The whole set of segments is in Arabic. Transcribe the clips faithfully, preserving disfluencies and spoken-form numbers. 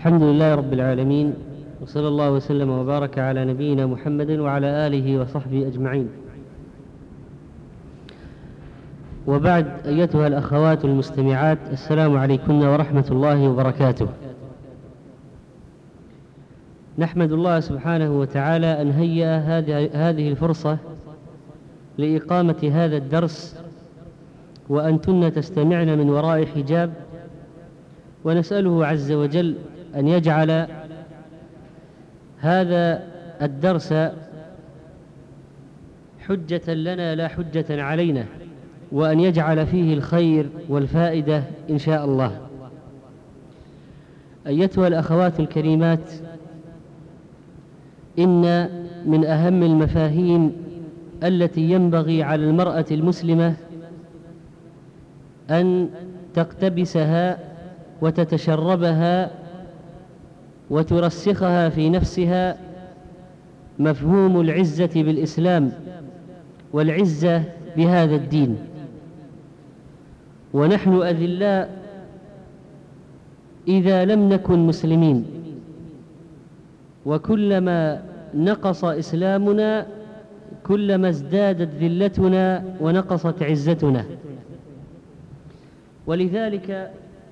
الحمد لله رب العالمين، وصلى الله وسلم وبارك على نبينا محمد وعلى آله وصحبه أجمعين. وبعد، أيتها الأخوات المستمعات، السلام عليكم ورحمة الله وبركاته. نحمد الله سبحانه وتعالى أن هيأ هذه الفرصة لإقامة هذا الدرس، وأنتن تستمعن من وراء حجاب، ونسأله عز وجل أن يجعل هذا الدرس حجة لنا لا حجة علينا، وأن يجعل فيه الخير والفائدة إن شاء الله. أيتها الأخوات الكريمات، إن من أهم المفاهيم التي ينبغي على المرأة المسلمة أن تقتبسها وتتشربها وترسخها في نفسها مفهوم العزة بالإسلام والعزة بهذا الدين. ونحن أذلاء إذا لم نكن مسلمين، وكلما نقص إسلامنا كلما ازدادت ذلتنا ونقصت عزتنا. ولذلك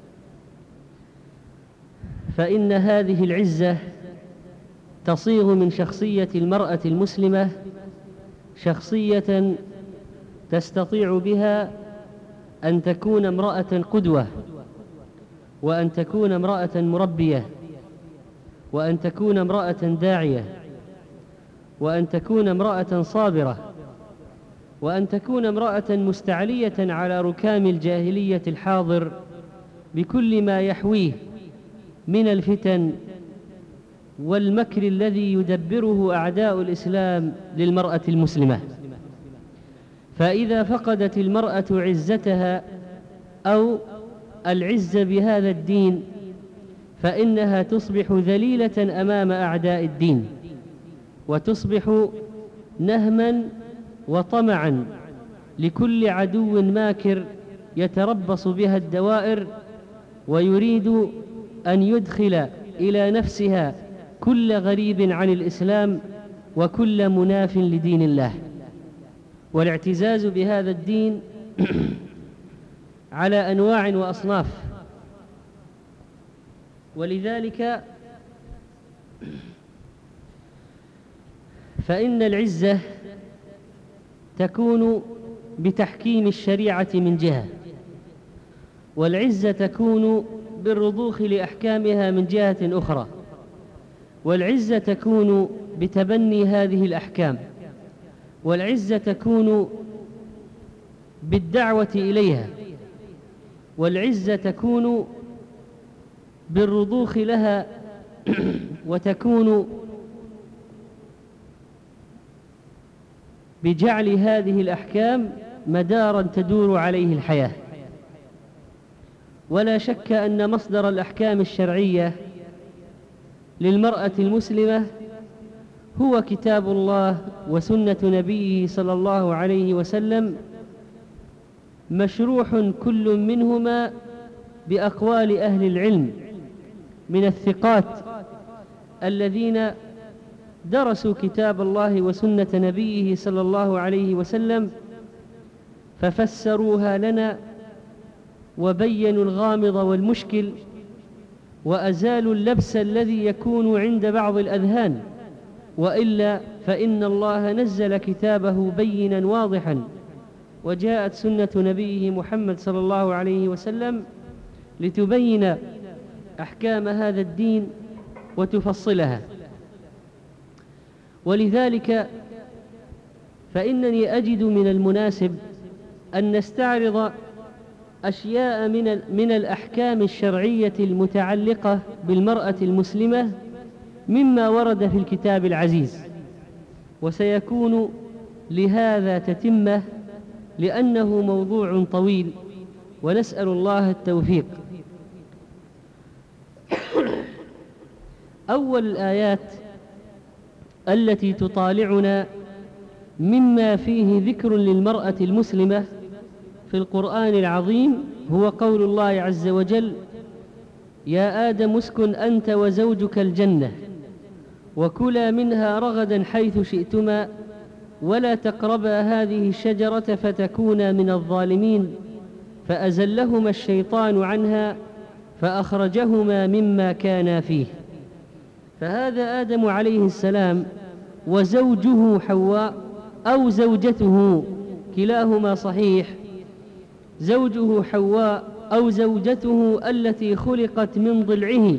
فإن هذه العزة تصيغ من شخصية المرأة المسلمة شخصية تستطيع بها أن تكون امرأة قدوة، وأن تكون امرأة مربية، وأن تكون امرأة داعية، وأن تكون امرأة صابرة، وأن تكون امرأة مستعلية على ركام الجاهلية الحاضر بكل ما يحويه من الفتن والمكر الذي يدبره أعداء الإسلام للمرأة المسلمة. فإذا فقدت المرأة عزتها أو العزة بهذا الدين فإنها تصبح ذليلة أمام أعداء الدين، وتصبح نهما وطمعا لكل عدو ماكر يتربص بها الدوائر، ويريد أن يدخل إلى نفسها كل غريب عن الإسلام وكل مناف لدين الله. والاعتزاز بهذا الدين على أنواع وأصناف. ولذلك فإن العزة تكون بتحكيم الشريعة من جهة، والعزة تكون بالرضوخ لأحكامها من جهة أخرى، والعزة تكون بتبني هذه الأحكام، والعزة تكون بالدعوة إليها، والعزة تكون بالرضوخ لها، وتكون بجعل هذه الأحكام مدارا تدور عليه الحياة. ولا شك أن مصدر الأحكام الشرعية للمرأة المسلمة هو كتاب الله وسنة نبيه صلى الله عليه وسلم، مشروح كل منهما بأقوال أهل العلم من الثقات الذين درسوا كتاب الله وسنة نبيه صلى الله عليه وسلم ففسروها لنا وبينوا الغامض والمشكل، وأزالوا اللبس الذي يكون عند بعض الأذهان. وإلا فإن الله نزل كتابه بينا واضحا، وجاءت سنة نبيه محمد صلى الله عليه وسلم لتبين أحكام هذا الدين وتفصلها. ولذلك فإنني أجد من المناسب أن نستعرض أشياء من من الأحكام الشرعية المتعلقة بالمرأة المسلمة مما ورد في الكتاب العزيز، وسيكون لهذا تتمة لأنه موضوع طويل، ونسأل الله التوفيق. أول الآيات التي تطالعنا مما فيه ذكر للمرأة المسلمة في القرآن العظيم هو قول الله عز وجل: يا آدم اسكن أنت وزوجك الجنة وكلا منها رغدا حيث شئتما ولا تقربا هذه الشجرة فتكونا من الظالمين فأزلهما الشيطان عنها فأخرجهما مما كانا فيه. فهذا آدم عليه السلام وزوجه حواء أو زوجته، كلاهما صحيح، زوجه حواء أو زوجته التي خلقت من ضلعه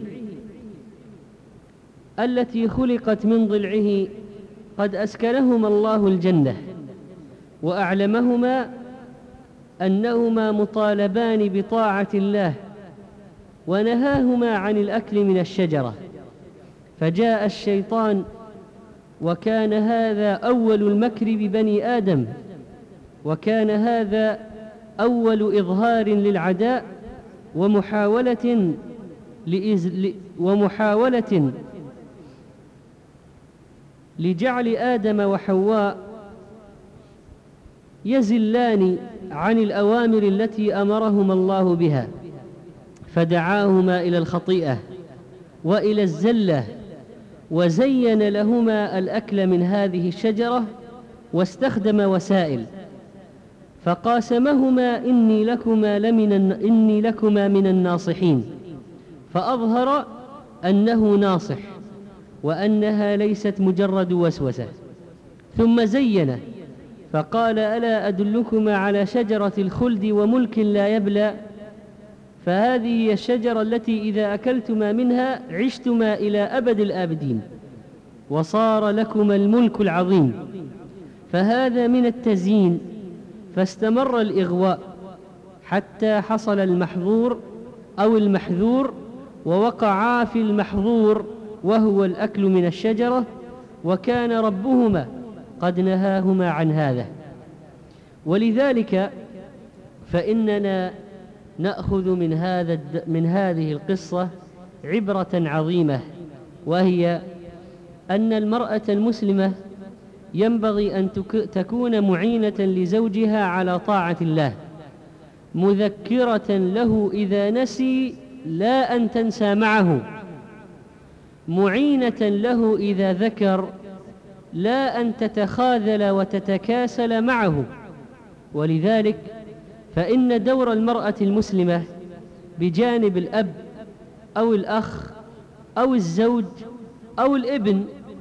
التي خلقت من ضلعه قد أسكنهما الله الجنة وأعلمهما أنهما مطالبان بطاعة الله ونهاهما عن الأكل من الشجرة. فجاء الشيطان وكان هذا أول المكر ببني آدم، وكان هذا أول إظهار للعداء ومحاولة لإز... ومحاولة لجعل آدم وحواء يزلان عن الأوامر التي أمرهما الله بها، فدعاهما إلى الخطيئة وإلى الزلة وزين لهما الأكل من هذه الشجرة واستخدم وسائل، فقاسمهما إني لكما, لمن إني لكما من الناصحين، فأظهر أنه ناصح وأنها ليست مجرد وسوسة، ثم زين فقال ألا أدلكما على شجرة الخلد وملك لا يبلى، فهذه هي الشجرة التي إذا أكلتما منها عشتما إلى أبد الآبدين وصار لكما الملك العظيم. فهذا من التزيين، فاستمر الإغواء حتى حصل المحظور أو المحذور ووقعا في المحظور وهو الأكل من الشجرة، وكان ربهما قد نهاهما عن هذا. ولذلك فإننا نأخذ من هذا من هذه القصة عبرة عظيمة، وهي أن المرأة المسلمة ينبغي أن تكون معينة لزوجها على طاعة الله، مذكرة له إذا نسي لا أن تنسى معه، معينة له إذا ذكر لا أن تتخاذل وتتكاسل معه. ولذلك فإن دور المرأة المسلمة بجانب الأب أو الأخ أو الزوج أو الابن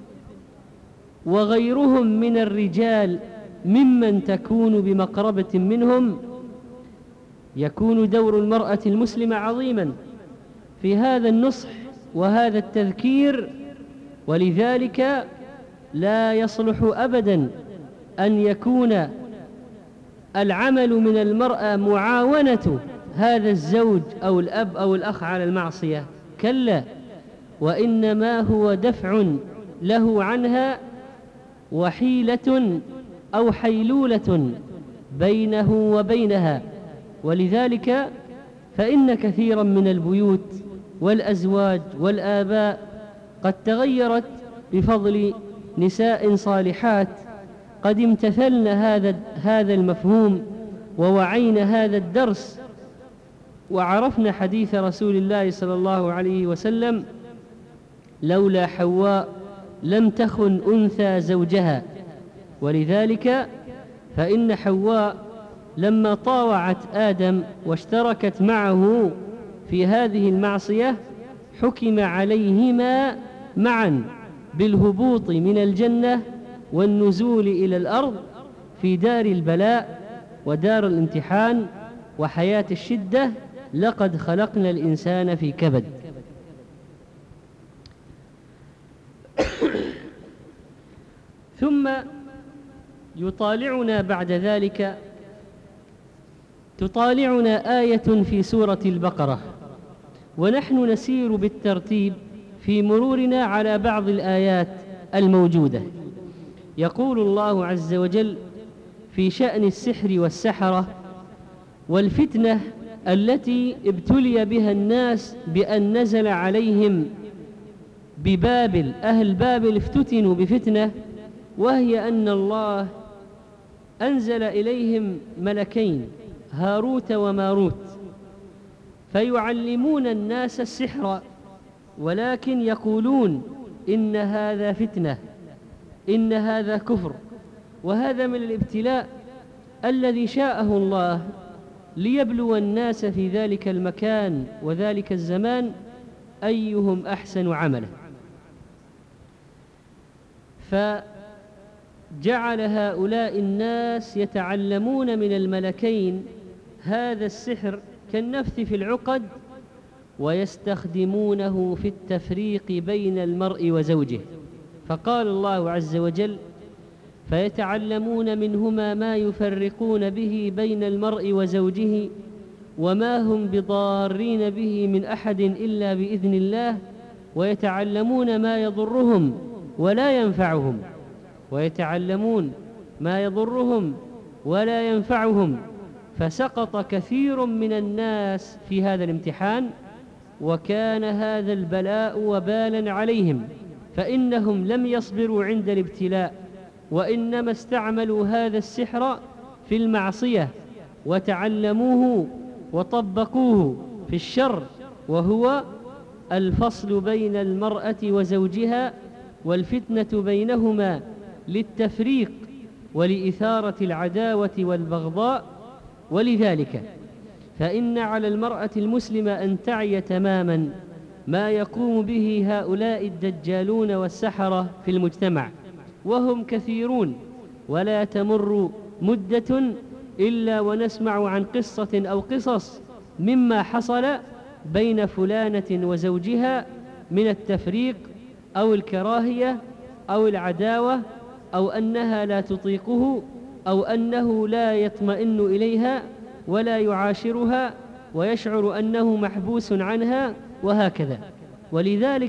وغيرهم من الرجال ممن تكون بمقربة منهم، يكون دور المرأة المسلمة عظيما في هذا النصح وهذا التذكير. ولذلك لا يصلح أبدا أن يكون العمل من المرأة معاونة هذا الزوج أو الأب أو الأخ على المعصية، كلا، وإنما هو دفع له عنها وحيلة أو حيلولة بينه وبينها. ولذلك فإن كثيرا من البيوت والأزواج والآباء قد تغيرت بفضل نساء صالحات قد امتثلن هذا هذا المفهوم ووعين هذا الدرس، وعرفنا حديث رسول الله صلى الله عليه وسلم: لولا حواء لم تخن أنثى زوجها. ولذلك فإن حواء لما طاوعت آدم واشتركت معه في هذه المعصية حكم عليهما معا بالهبوط من الجنة والنزول إلى الأرض في دار البلاء ودار الامتحان وحياة الشدة. لقد خلقنا الإنسان في كبد. ثم يطالعنا بعد ذلك تطالعنا آية في سورة البقرة، ونحن نسير بالترتيب في مرورنا على بعض الآيات الموجودة. يقول الله عز وجل في شأن السحر والسحرة والفتنة التي ابتلي بها الناس بأن نزل عليهم ببابل، أهل بابل افتتنوا بفتنة، وهي أن الله أنزل إليهم ملكين هاروت وماروت، فيعلمون الناس السحر، ولكن يقولون إن هذا فتنة، إن هذا كفر. وهذا من الابتلاء الذي شاءه الله ليبلو الناس في ذلك المكان وذلك الزمان أيهم أحسن عملا. فجعل هؤلاء الناس يتعلمون من الملكين هذا السحر كالنفث في العقد، ويستخدمونه في التفريق بين المرء وزوجه. فقال الله عز وجل: فيتعلمون منهما ما يفرقون به بين المرء وزوجه وما هم بضارين به من أحد إلا بإذن الله، ويتعلمون ما يضرهم ولا ينفعهم ويتعلمون ما يضرهم ولا ينفعهم فسقط كثير من الناس في هذا الامتحان، وكان هذا البلاء وبالا عليهم، فإنهم لم يصبروا عند الابتلاء، وإنما استعملوا هذا السحر في المعصية وتعلموه وطبقوه في الشر، وهو الفصل بين المرأة وزوجها والفتنة بينهما للتفريق ولإثارة العداوة والبغضاء. ولذلك فإن على المرأة المسلمة أن تعي تماما ما يقوم به هؤلاء الدجالون والسحرة في المجتمع، وهم كثيرون، ولا تمر مدة إلا ونسمع عن قصة أو قصص مما حصل بين فلانة وزوجها من التفريق أو الكراهية أو العداوة، أو أنها لا تطيقه، أو أنه لا يطمئن إليها ولا يعاشرها ويشعر أنه محبوس عنها، وهكذا. ولذلك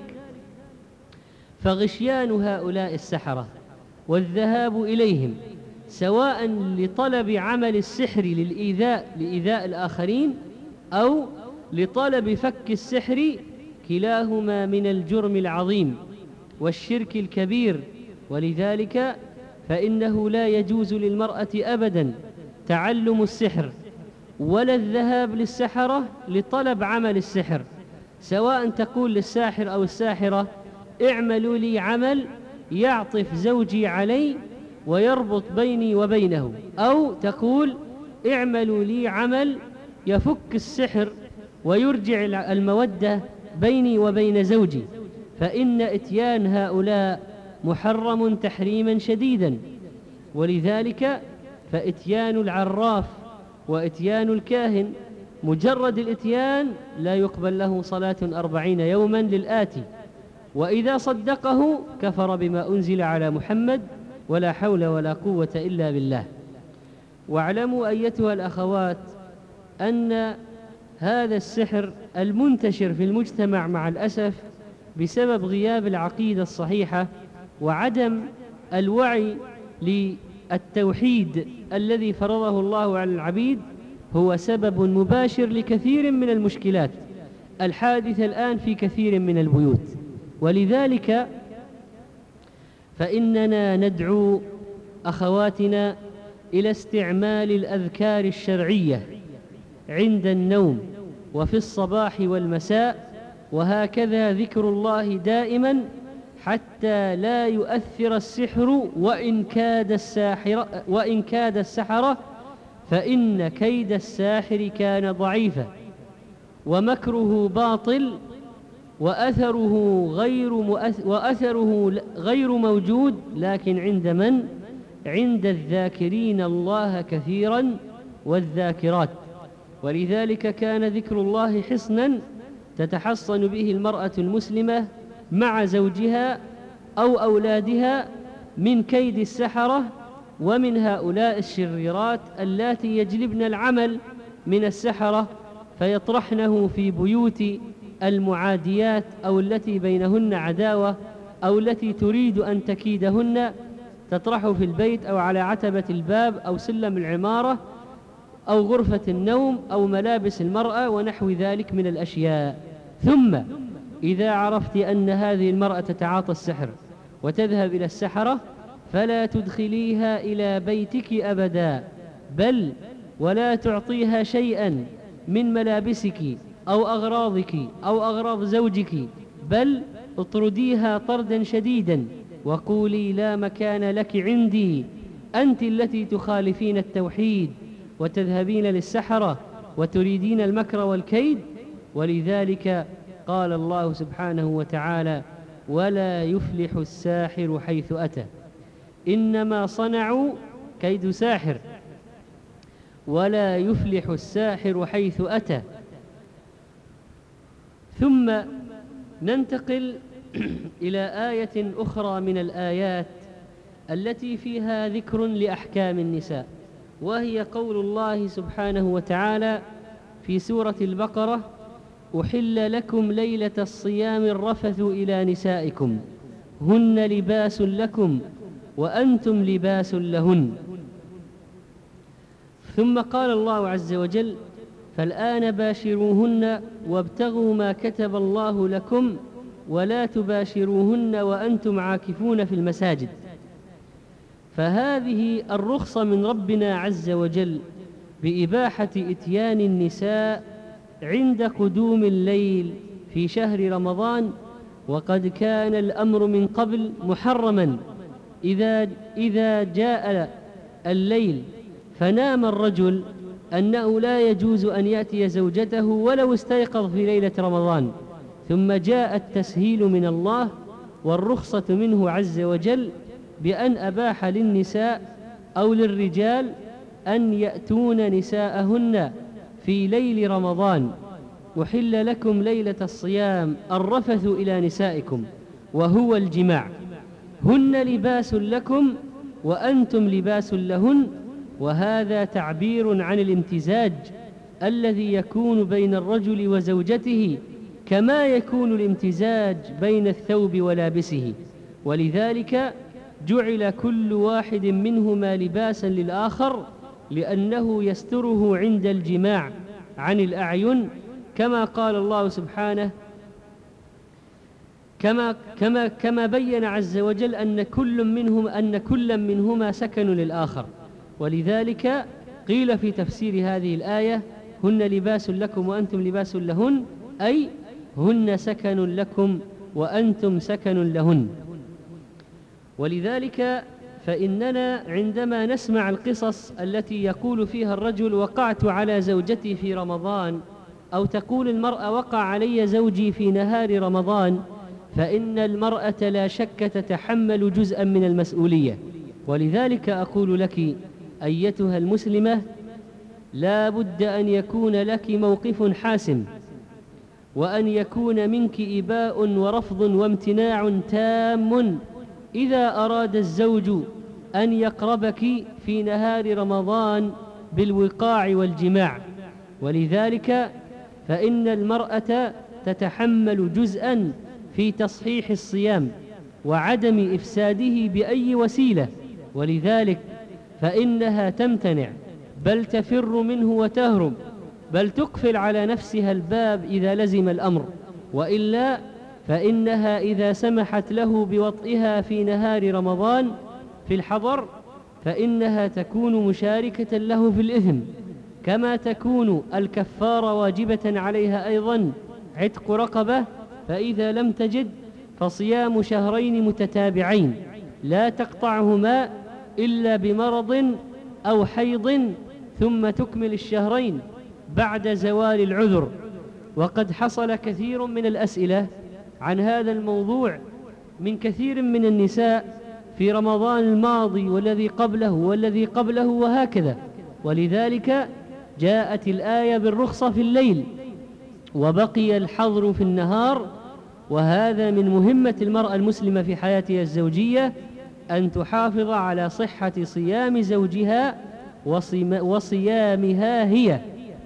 فغشيان هؤلاء السحرة والذهاب إليهم سواء لطلب عمل السحر للإيذاء لإيذاء الآخرين أو لطلب فك السحر، كلاهما من الجرم العظيم والشرك الكبير. ولذلك فإنه لا يجوز للمرأة أبدا تعلم السحر ولا الذهاب للسحرة لطلب عمل السحر، سواء تقول للساحر أو الساحرة: اعملوا لي عمل يعطف زوجي علي ويربط بيني وبينه، أو تقول: اعملوا لي عمل يفك السحر ويرجع المودة بيني وبين زوجي. فإن إتيان هؤلاء محرم تحريما شديدا. ولذلك فإتيان العراف وإتيان الكاهن مجرد الإتيان لا يقبل له صلاة أربعين يوما للآتي، وإذا صدقه كفر بما أنزل على محمد، ولا حول ولا قوة إلا بالله. واعلموا أيتها الأخوات أن هذا السحر المنتشر في المجتمع مع الأسف بسبب غياب العقيدة الصحيحة وعدم الوعي للتوحيد الذي فرضه الله على العبيد هو سبب مباشر لكثير من المشكلات الحادثة الآن في كثير من البيوت. ولذلك فإننا ندعو أخواتنا إلى استعمال الأذكار الشرعية عند النوم وفي الصباح والمساء، وهكذا ذكر الله دائما حتى لا يؤثر السحر وإن كاد الساحر وإن كاد السحرة، فإن كيد الساحر كان ضعيفا ومكره باطل وأثره غير مؤث وأثره غير موجود، لكن عند من؟ عند الذاكرين الله كثيرا والذاكرات. ولذلك كان ذكر الله حصنا تتحصن به المرأة المسلمة مع زوجها أو أولادها من كيد السحرة ومن هؤلاء الشريرات اللاتي يجلبن العمل من السحرة فيطرحنه في بيوت المعاديات أو التي بينهن عداوة أو التي تريد أن تكيدهن، تطرحه في البيت أو على عتبة الباب أو سلم العمارة أو غرفة النوم أو ملابس المرأة ونحو ذلك من الأشياء. ثم إذا عرفت أن هذه المرأة تتعاطى السحر وتذهب إلى السحرة فلا تدخليها إلى بيتك أبدا، بل ولا تعطيها شيئا من ملابسك أو أغراضك أو أغراض زوجك، بل اطرديها طردا شديدا وقولي لا مكان لك عندي، أنت التي تخالفين التوحيد وتذهبين للسحرة وتريدين المكر والكيد. ولذلك قال الله سبحانه وتعالى: ولا يفلح الساحر حيث أتى، إنما صنعوا كيد ساحر. ولا يفلح الساحر حيث أتى. ثم ننتقل إلى آية أخرى من الآيات التي فيها ذكر لأحكام النساء، وهي قول الله سبحانه وتعالى في سورة البقرة: أحل لكم ليلة الصيام الرفث إلى نسائكم هن لباس لكم وأنتم لباس لهن. ثم قال الله عز وجل: فالآن باشروهن وابتغوا ما كتب الله لكم ولا تباشروهن وأنتم عاكفون في المساجد. فهذه الرخصة من ربنا عز وجل بإباحة إتيان النساء عند قدوم الليل في شهر رمضان، وقد كان الأمر من قبل محرما. إذا, إذا جاء الليل فنام الرجل أنه لا يجوز أن يأتي زوجته ولو استيقظ في ليلة رمضان، ثم جاء التسهيل من الله والرخصة منه عز وجل بأن أباح للنساء أو للرجال أن يأتون نساءهن في ليل رمضان. أحل لكم ليلة الصيام الرفث إلى نسائكم وهو الجماع، هن لباس لكم وأنتم لباس لهن. وهذا تعبير عن الامتزاج الذي يكون بين الرجل وزوجته كما يكون الامتزاج بين الثوب ولابسه، ولذلك جعل كل واحد منهما لباسا للآخر لأنه يستره عند الجماع عن الأعين، كما قال الله سبحانه كما كما كما بين عز وجل أن كل منهم أن كل منهما سكن للآخر. ولذلك قيل في تفسير هذه الآية: هن لباس لكم وأنتم لباس لهن، أي هن سكن لكم وأنتم سكن لهن. ولذلك فإننا عندما نسمع القصص التي يقول فيها الرجل: وقعت على زوجتي في رمضان، أو تقول المرأة: وقع علي زوجي في نهار رمضان، فإن المرأة لا شك تتحمل جزءا من المسؤولية. ولذلك أقول لك أيتها المسلمة: لا بد أن يكون لك موقف حاسم، وأن يكون منك إباء ورفض وامتناع تام إذا أراد الزوج أن يقربك في نهار رمضان بالوقاع والجماع. ولذلك فإن المرأة تتحمل جزءا في تصحيح الصيام وعدم إفساده بأي وسيلة، ولذلك فإنها تمتنع، بل تفر منه وتهرب، بل تقفل على نفسها الباب إذا لزم الأمر، وإلا فإنها إذا سمحت له بوطئها في نهار رمضان في الحضر فإنها تكون مشاركة له في الإثم، كما تكون الكفارة واجبة عليها أيضا عتق رقبة، فإذا لم تجد فصيام شهرين متتابعين لا تقطعهما إلا بمرض أو حيض، ثم تكمل الشهرين بعد زوال العذر. وقد حصل كثير من الأسئلة عن هذا الموضوع من كثير من النساء في رمضان الماضي والذي قبله والذي قبله وهكذا، ولذلك جاءت الآية بالرخصة في الليل وبقي الحظر في النهار. وهذا من مهمة المرأة المسلمة في حياتها الزوجية أن تحافظ على صحة صيام زوجها وصيامها هي.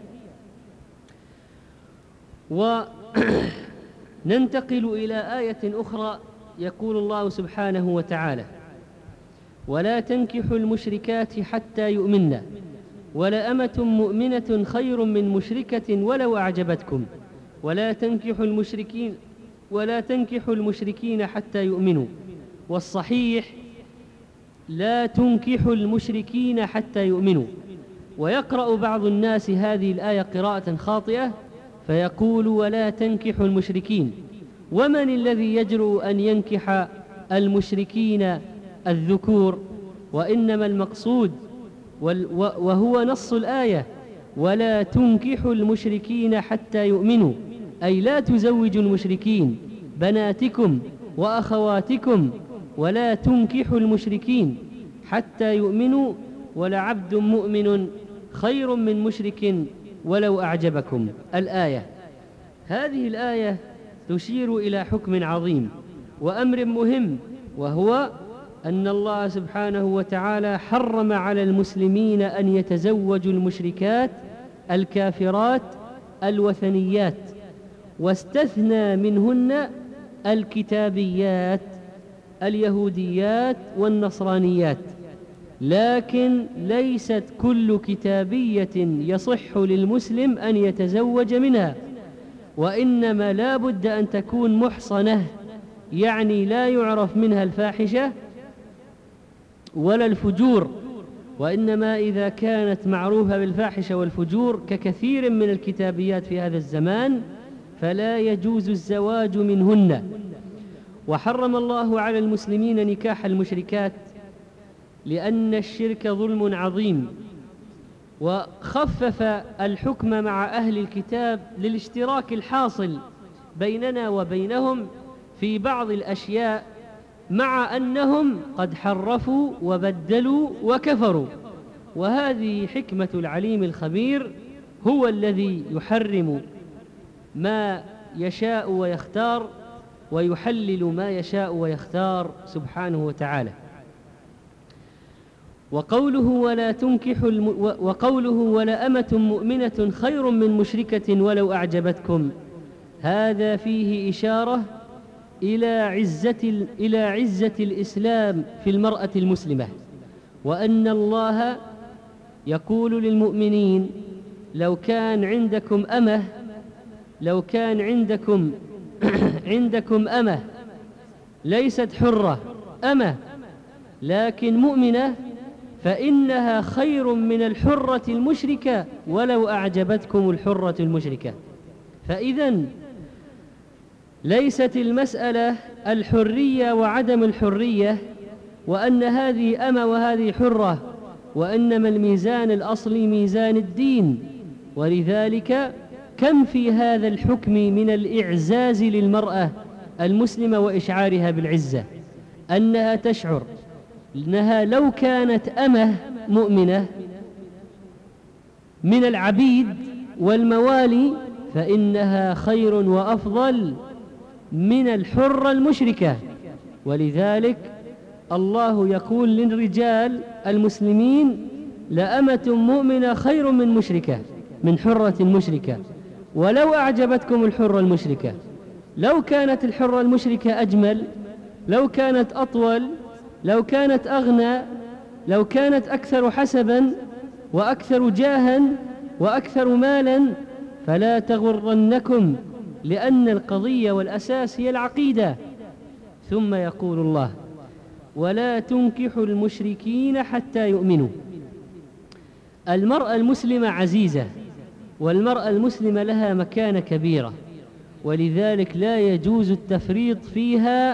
وننتقل إلى آية أخرى، يقول الله سبحانه وتعالى: ولا تنكحوا المشركات حتى يؤمنن ولأمة مؤمنة خير من مشركة ولو أعجبتكم ولا تنكحوا المشركين ولا تنكحوا المشركين حتى يؤمنوا. والصحيح لا تنكحوا المشركين حتى يؤمنوا. ويقرأ بعض الناس هذه الآية قراءة خاطئة فيقول ولا تنكحوا المشركين. ومن الذي يجرؤ أن ينكح المشركين الذكور؟ وإنما المقصود وهو نص الآية ولا تنكحوا المشركين حتى يؤمنوا، أي لا تزوجوا المشركين بناتكم وأخواتكم، ولا تنكحوا المشركين حتى يؤمنوا، ولعبد مؤمن خير من مشرك ولو أعجبكم. الآية، هذه الآية تشير إلى حكم عظيم وأمر مهم، وهو أن الله سبحانه وتعالى حرم على المسلمين أن يتزوجوا المشركات الكافرات الوثنيات، واستثنى منهن الكتابيات اليهوديات والنصرانيات، لكن ليست كل كتابية يصح للمسلم أن يتزوج منها، وإنما لا بد أن تكون محصنة، يعني لا يعرف منها الفاحشة ولا الفجور، وإنما إذا كانت معروفة بالفاحشة والفجور ككثير من الكتابيات في هذا الزمان فلا يجوز الزواج منهن. وحرم الله على المسلمين نكاح المشركات لأن الشرك ظلم عظيم، وخفف الحكم مع أهل الكتاب للاشتراك الحاصل بيننا وبينهم في بعض الأشياء، مع أنهم قد حرفوا وبدلوا وكفروا. وهذه حكمة العليم الخبير، هو الذي يحرم ما يشاء ويختار ويحلل ما يشاء ويختار سبحانه وتعالى. وقوله ولا تنكحوا الم... وقوله ولا أمة مؤمنة خير من مشركة ولو أعجبتكم، هذا فيه إشارة إلى عزة ال... إلى عزة الإسلام في المرأة المسلمة، وأن الله يقول للمؤمنين لو كان عندكم أمة لو كان عندكم عندكم أمة ليست حرة، أمة لكن مؤمنة، فإنها خير من الحرة المشركة ولو أعجبتكم الحرة المشركة. فإذن ليست المسألة الحرية وعدم الحرية، وأن هذه أمة وهذه حرة، وإنما الميزان الأصلي ميزان الدين. ولذلك كم في هذا الحكم من الإعزاز للمرأة المسلمة وإشعارها بالعزة، أنها تشعر أنها لو كانت أمة مؤمنة من العبيد والموالي فإنها خير وأفضل من الحرة المشركة. ولذلك الله يقول للرجال المسلمين لأمة مؤمنة خير من مشركة من حرة مشركة ولو أعجبتكم الحرة المشركة. لو كانت الحرة المشركة أجمل، لو كانت أطول، لو كانت أغنى، لو كانت أكثر حسبا وأكثر جاها وأكثر مالا، فلا تغرنكم، لأن القضية والأساس هي العقيدة. ثم يقول الله ولا تنكحوا المشركين حتى يؤمنوا. المرأة المسلمة عزيزة، والمرأة المسلمة لها مكانة كبيرة، ولذلك لا يجوز التفريط فيها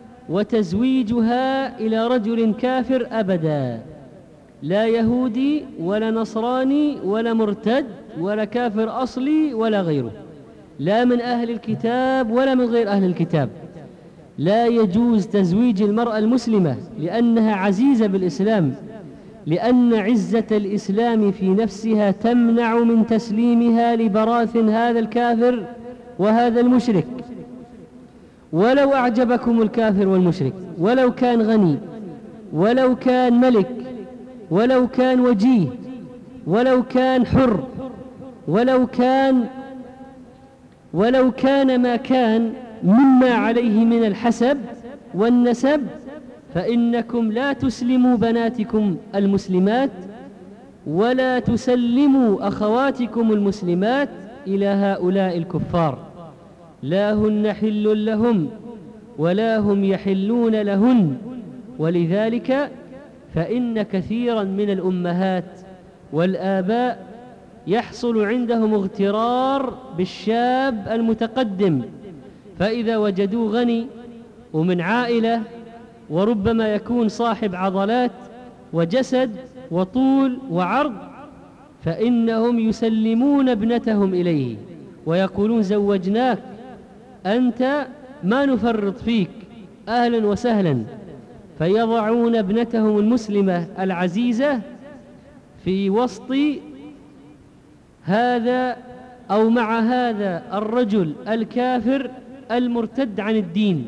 وتزويجها إلى رجل كافر أبدا، لا يهودي ولا نصراني ولا مرتد ولا كافر أصلي ولا غيره، لا من أهل الكتاب ولا من غير أهل الكتاب. لا يجوز تزويج المرأة المسلمة لأنها عزيزة بالإسلام، لأن عزة الإسلام في نفسها تمنع من تسليمها لبراثن هذا الكافر وهذا المشرك. ولو أعجبكم الكافر والمشرك، ولو كان غني، ولو كان ملك، ولو كان وجيه، ولو كان حر، ولو كان ولو كان ما كان مما عليه من الحسب والنسب، فإنكم لا تسلموا بناتكم المسلمات ولا تسلموا أخواتكم المسلمات إلى هؤلاء الكفار، لا هن حل لهم ولا هم يحلون لهن. ولذلك فإن كثيرا من الأمهات والآباء يحصل عندهم اغترار بالشاب المتقدم، فإذا وجدوه غني ومن عائلة وربما يكون صاحب عضلات وجسد وطول وعرض، فإنهم يسلمون ابنتهم إليه ويقولون زوجناك، أنت ما نفرط فيك، أهلا وسهلا. فيضعون ابنتهم المسلمة العزيزة في وسط هذا أو مع هذا الرجل الكافر المرتد عن الدين،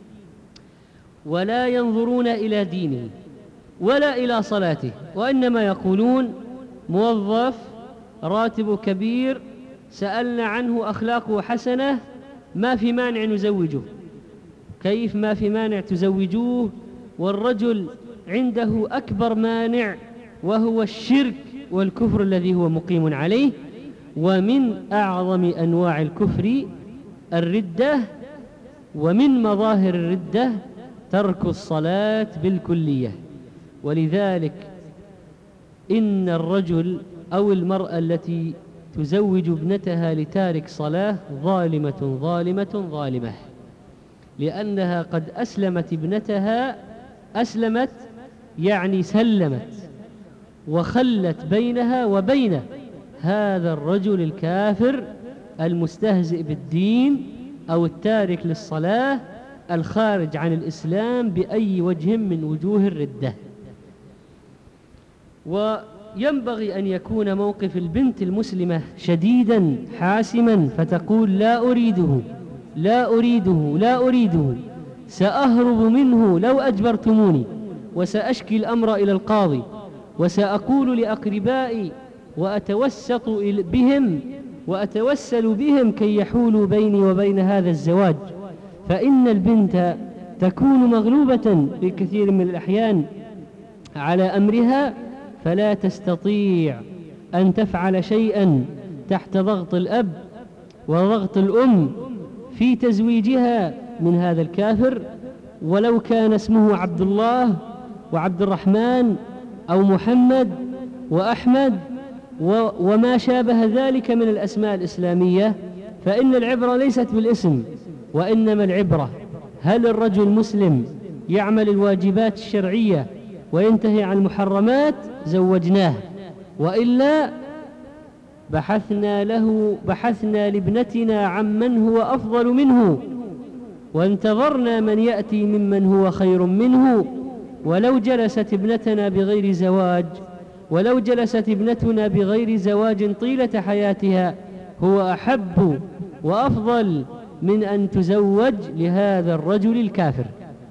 ولا ينظرون إلى دينه ولا إلى صلاته، وإنما يقولون موظف راتبه كبير، سألنا عنه أخلاقه حسنة، ما في مانع نزوجه. كيف ما في مانع تزوجوه والرجل عنده أكبر مانع وهو الشرك والكفر الذي هو مقيم عليه؟ ومن أعظم أنواع الكفر الردة، ومن مظاهر الردة ترك الصلاة بالكلية. ولذلك إن الرجل أو المرأة التي تزوج ابنتها لتارك صلاة ظالمة ظالمة ظالمة، لأنها قد أسلمت ابنتها، أسلمت يعني سلمت وخلت بينها وبين هذا الرجل الكافر المستهزئ بالدين أو التارك للصلاة الخارج عن الإسلام بأي وجه من وجوه الردة. وينبغي أن يكون موقف البنت المسلمة شديدا حاسما، فتقول لا أريده لا أريده لا أريده، سأهرب منه لو أجبرتموني، وسأشكي الأمر إلى القاضي، وسأقول لأقربائي وأتوسط بهم وأتوسل بهم كي يحولوا بيني وبين هذا الزواج. فإن البنت تكون مغلوبة في كثير من الأحيان على أمرها، فلا تستطيع أن تفعل شيئا تحت ضغط الأب وضغط الأم في تزويجها من هذا الكافر، ولو كان اسمه عبد الله وعبد الرحمن أو محمد وأحمد وما شابه ذلك من الأسماء الإسلامية. فإن العبرة ليست بالاسم، وإنما العبرة هل الرجل مسلم يعمل الواجبات الشرعية وينتهي عن المحرمات زوجناه، وإلا بحثنا له بحثنا لابنتنا عمن هو أفضل منه، وانتظرنا من يأتي ممن هو خير منه. ولو جلست ابنتنا بغير زواج ولو جلست ابنتنا بغير زواج طيلة حياتها هو أحب وأفضل من أن تزوج لهذا الرجل الكافر.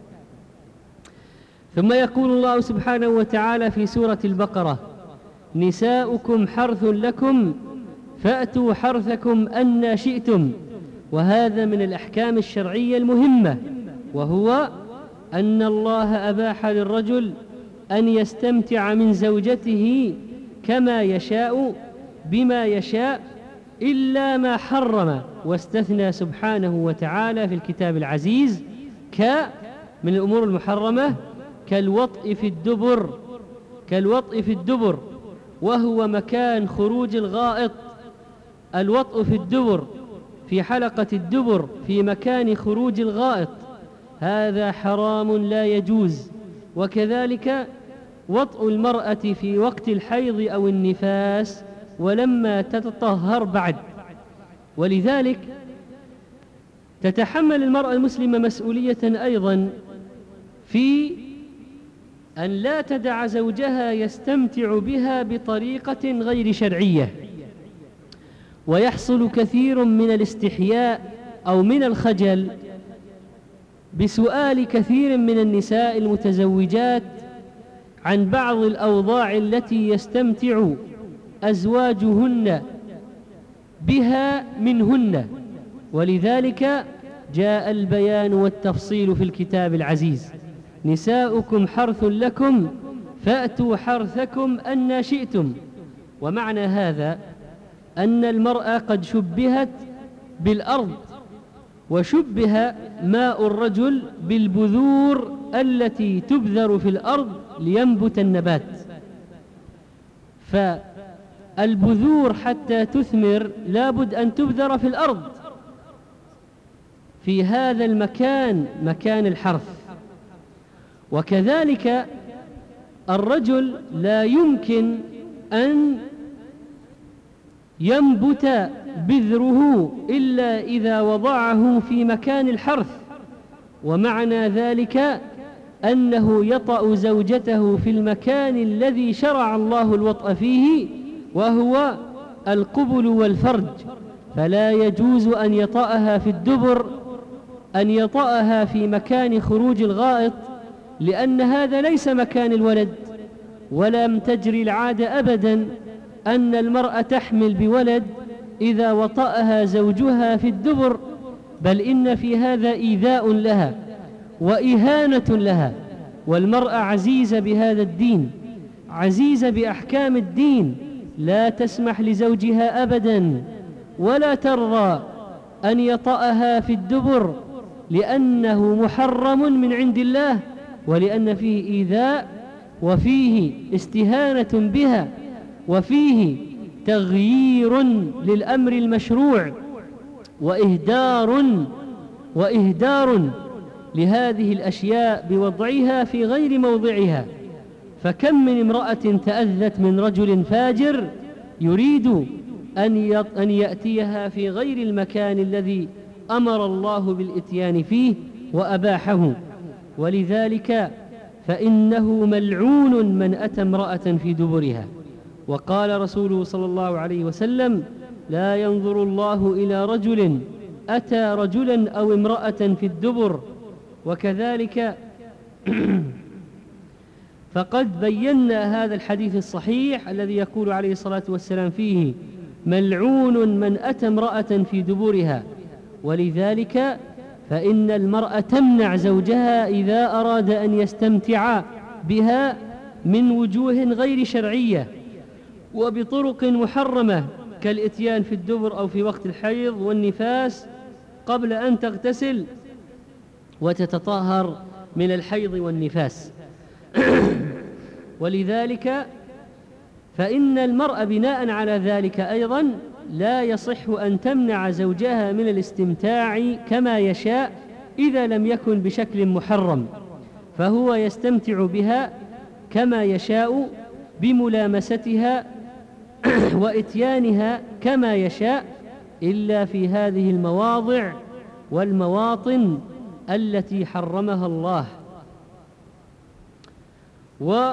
ثم يقول الله سبحانه وتعالى في سورة البقرة: نساؤكم حرث لكم فأتوا حرثكم أنى شئتم. وهذا من الأحكام الشرعية المهمة، وهو أن الله أباح للرجل أن يستمتع من زوجته كما يشاء بما يشاء إلا ما حرم، واستثنى سبحانه وتعالى في الكتاب العزيز ك من الأمور المحرمة كالوطء في الدبر كالوطء في الدبر وهو مكان خروج الغائط. الوطء في الدبر في حلقة الدبر في مكان خروج الغائط هذا حرام لا يجوز. وكذلك وطء المرأة في وقت الحيض أو النفاس ولما تتطهر بعد. ولذلك تتحمل المرأة المسلمة مسؤولية أيضا في أن لا تدع زوجها يستمتع بها بطريقة غير شرعية. ويحصل كثير من الاستحياء أو من الخجل بسؤال كثير من النساء المتزوجات عن بعض الأوضاع التي يستمتع أزواجهن بها منهن. ولذلك جاء البيان والتفصيل في الكتاب العزيز: نساؤكم حرث لكم فأتوا حرثكم أنى شئتم. ومعنى هذا أن المرأة قد شبهت بالأرض، وشبه ماء الرجل بالبذور التي تبذر في الأرض لينبت النبات. البذور حتى تثمر لابد أن تبذر في الأرض، في هذا المكان، مكان الحرث. وكذلك الرجل لا يمكن أن ينبت بذره إلا إذا وضعه في مكان الحرث، ومعنى ذلك أنه يطأ زوجته في المكان الذي شرع الله الوطأ فيه، وهو القبل والفرج، فلا يجوز أن يطأها في الدبر، أن يطأها في مكان خروج الغائط، لأن هذا ليس مكان الولد. ولم تجري العادة أبدا أن المرأة تحمل بولد إذا وطأها زوجها في الدبر، بل إن في هذا إيذاء لها وإهانة لها. والمرأة عزيزة بهذا الدين، عزيزة بأحكام الدين، لا تسمح لزوجها أبدا ولا ترضى أن يطأها في الدبر، لأنه محرم من عند الله، ولأن فيه إيذاء، وفيه استهانة بها، وفيه تغيير للأمر المشروع، وإهدار وإهدار لهذه الأشياء بوضعها في غير موضعها. فكم من امرأة تأذت من رجل فاجر يريد أن يأتيها في غير المكان الذي أمر الله بالإتيان فيه وأباحه. ولذلك فإنه ملعون من أتى امرأة في دبرها. وقال رسوله صلى الله عليه وسلم: لا ينظر الله إلى رجل أتى رجلا أو امرأة في الدبر. وكذلك فقد بينا هذا الحديث الصحيح الذي يقول عليه الصلاة والسلام فيه: ملعون من أتى امرأة في دبرها. ولذلك فإن المرأة تمنع زوجها إذا أراد أن يستمتع بها من وجوه غير شرعية وبطرق محرمة، كالإتيان في الدبر أو في وقت الحيض والنفاس قبل أن تغتسل وتتطهر من الحيض والنفاس. ولذلك فإن المرأة بناء على ذلك أيضا لا يصح أن تمنع زوجها من الاستمتاع كما يشاء إذا لم يكن بشكل محرم، فهو يستمتع بها كما يشاء بملامستها وإتيانها كما يشاء، إلا في هذه المواضع والمواطن التي حرمها الله. و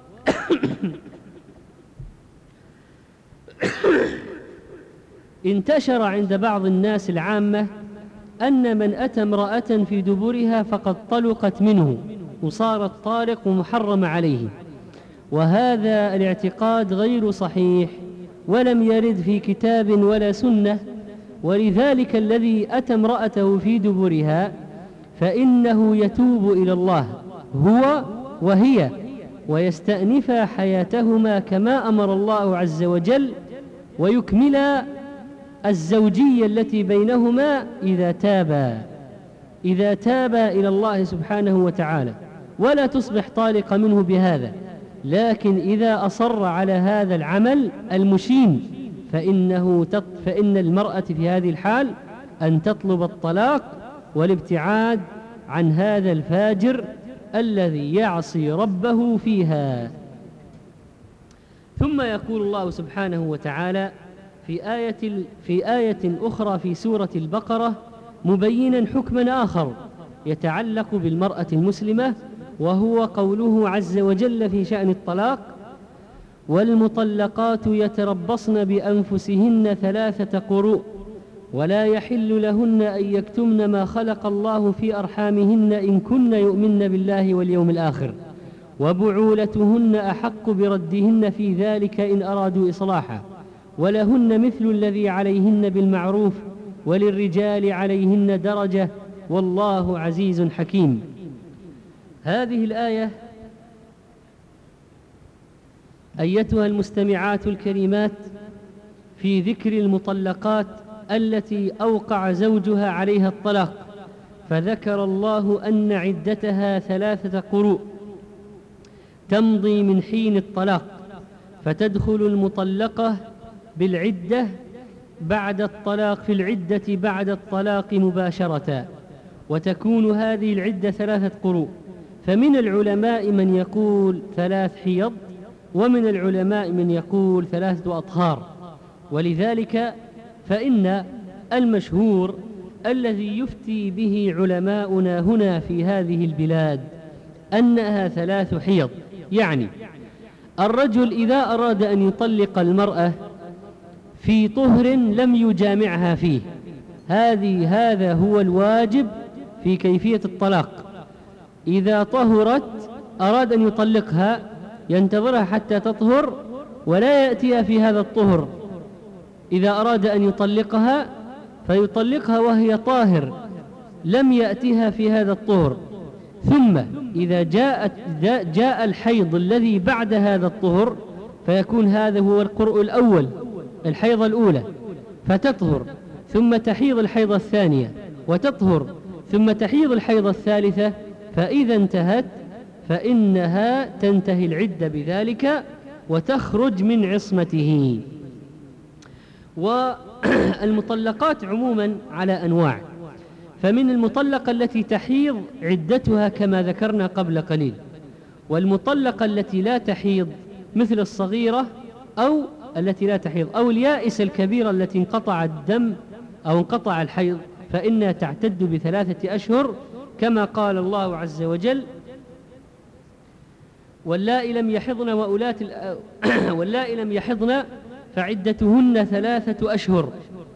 انتشر عند بعض الناس العامة أن من أتى امرأة في دبرها فقد طلقت منه وصارت طالق ومحرم عليه، وهذا الاعتقاد غير صحيح ولم يرد في كتاب ولا سنة. ولذلك الذي أتى امرأته في دبرها فإنه يتوب إلى الله هو وهي، ويستأنفا حياتهما كما أمر الله عز وجل، ويكملا الزوجية التي بينهما إذا تابا إذا تابا إلى الله سبحانه وتعالى، ولا تصبح طالقة منه بهذا. لكن إذا أصر على هذا العمل المشين فإنه تط... فإن المرأة في هذه الحال أن تطلب الطلاق والابتعاد عن هذا الفاجر الذي يعصي ربه فيها. ثم يقول الله سبحانه وتعالى في آية, في آية أخرى في سورة البقرة مبينا حكما آخر يتعلق بالمرأة المسلمة، وهو قوله عز وجل في شأن الطلاق: والمطلقات يتربصن بأنفسهن ثلاثة قروء ولا يحل لهن أن يكتمن ما خلق الله في أرحامهن إن كن يؤمن بالله واليوم الآخر وبعولتهن أحق بردهن في ذلك إن أرادوا إصلاحا ولهن مثل الذي عليهن بالمعروف وللرجال عليهن درجة والله عزيز حكيم. هذه الآية أيتها المستمعات الكريمات في ذكر المطلقات التي أوقع زوجها عليها الطلاق، فذكر الله أن عدتها ثلاثة قروء تمضي من حين الطلاق، فتدخل المطلقة بالعدة بعد الطلاق في العدة بعد الطلاق مباشرة، وتكون هذه العدة ثلاثة قروء. فمن العلماء من يقول ثلاث حيض، ومن العلماء من يقول ثلاثة أطهار. ولذلك فإن المشهور الذي يفتي به علماؤنا هنا في هذه البلاد أنها ثلاث حيض. يعني الرجل إذا أراد أن يطلق المرأة في طهر لم يجامعها فيه، هذه هذا هو الواجب في كيفية الطلاق. إذا طهرت أراد أن يطلقها ينتظرها حتى تطهر ولا يأتيها في هذا الطهر. إذا أراد أن يطلقها فيطلقها وهي طاهر لم يأتيها في هذا الطهر. ثم إذا جاءت جاء الحيض الذي بعد هذا الطهر فيكون هذا هو القرء الأول، الحيضة الأولى، فتطهر ثم تحيض الحيضة الثانية وتطهر ثم تحيض الحيضة الثالثة. فإذا انتهت فإنها تنتهي العدة بذلك وتخرج من عصمته. والمطلقات عموما على أنواع، فمن المطلقة التي تحيض عدتها كما ذكرنا قبل قليل، والمطلقة التي لا تحيض مثل الصغيرة أو التي لا تحيض أو اليائسة الكبيرة التي انقطع الدم أو انقطع الحيض، فإنها تعتد بثلاثة أشهر كما قال الله عز وجل: واللائي لم يحضن وأولات واللائي لم يحضن فعدتهن ثلاثة أشهر.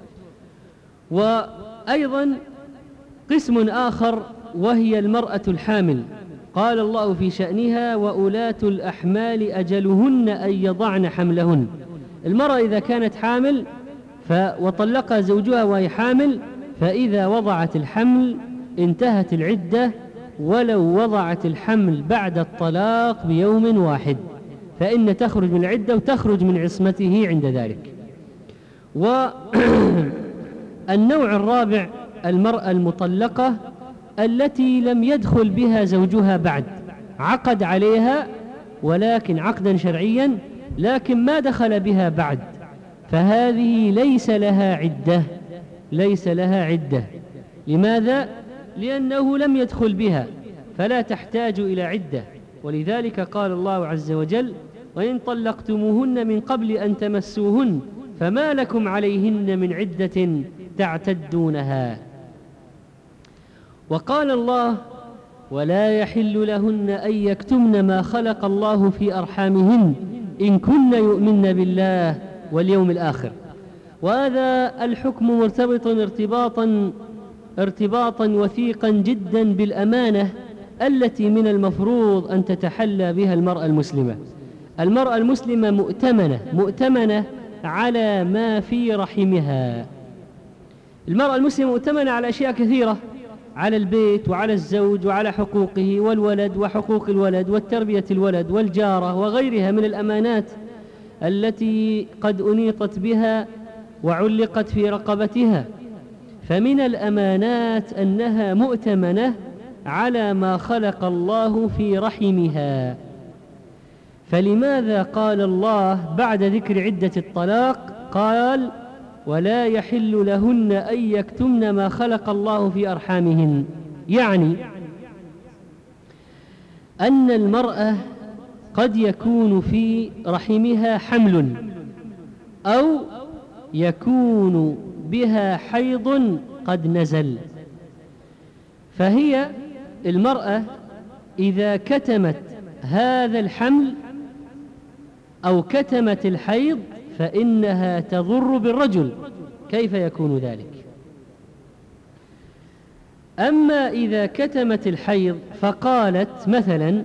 وأيضا قسم آخر وهي المرأة الحامل، قال الله في شأنها: وأولات الأحمال أجلهن أن يضعن حملهن. المرأة إذا كانت حامل وطلقها زوجها وهي حامل، فإذا وضعت الحمل انتهت العدة، ولو وضعت الحمل بعد الطلاق بيوم واحد فإن تخرج من العدة وتخرج من عصمته عند ذلك. والنوع الرابع المرأة المطلقة التي لم يدخل بها زوجها بعد، عقد عليها ولكن عقدا شرعيا لكن ما دخل بها بعد، فهذه ليس لها عدة، ليس لها عدة. لماذا؟ لأنه لم يدخل بها فلا تحتاج إلى عدة. ولذلك قال الله عز وجل: وإن طلقتموهن من قبل أن تمسوهن فما لكم عليهن من عدة تعتدونها. وقال الله: ولا يحل لهن أن يكتمن ما خلق الله في أرحامهن إن كن يؤمن بالله واليوم الآخر. وهذا الحكم مرتبط ارتباطا ارتباطا وثيقا جدا بالأمانة التي من المفروض أن تتحلى بها المرأة المسلمة. المرأة المسلمة مؤتمنة مؤتمنة على ما في رحمها. المرأة المسلمة مؤتمنة على أشياء كثيرة، على البيت وعلى الزوج وعلى حقوقه والولد وحقوق الولد والتربية الولد والجارة وغيرها من الأمانات التي قد أنيطت بها وعلقت في رقبتها. فمن الأمانات أنها مؤتمنة على ما خلق الله في رحمها. فلماذا قال الله بعد ذكر عدة الطلاق قال: ولا يحل لهن أن يكتمن ما خلق الله في أرحامهن؟ يعني أن المرأة قد يكون في رحمها حمل أو يكون بها حيض قد نزل، فهي المرأة إذا كتمت هذا الحمل أو كتمت الحيض فإنها تضر بالرجل. كيف يكون ذلك؟ أما إذا كتمت الحيض فقالت مثلا: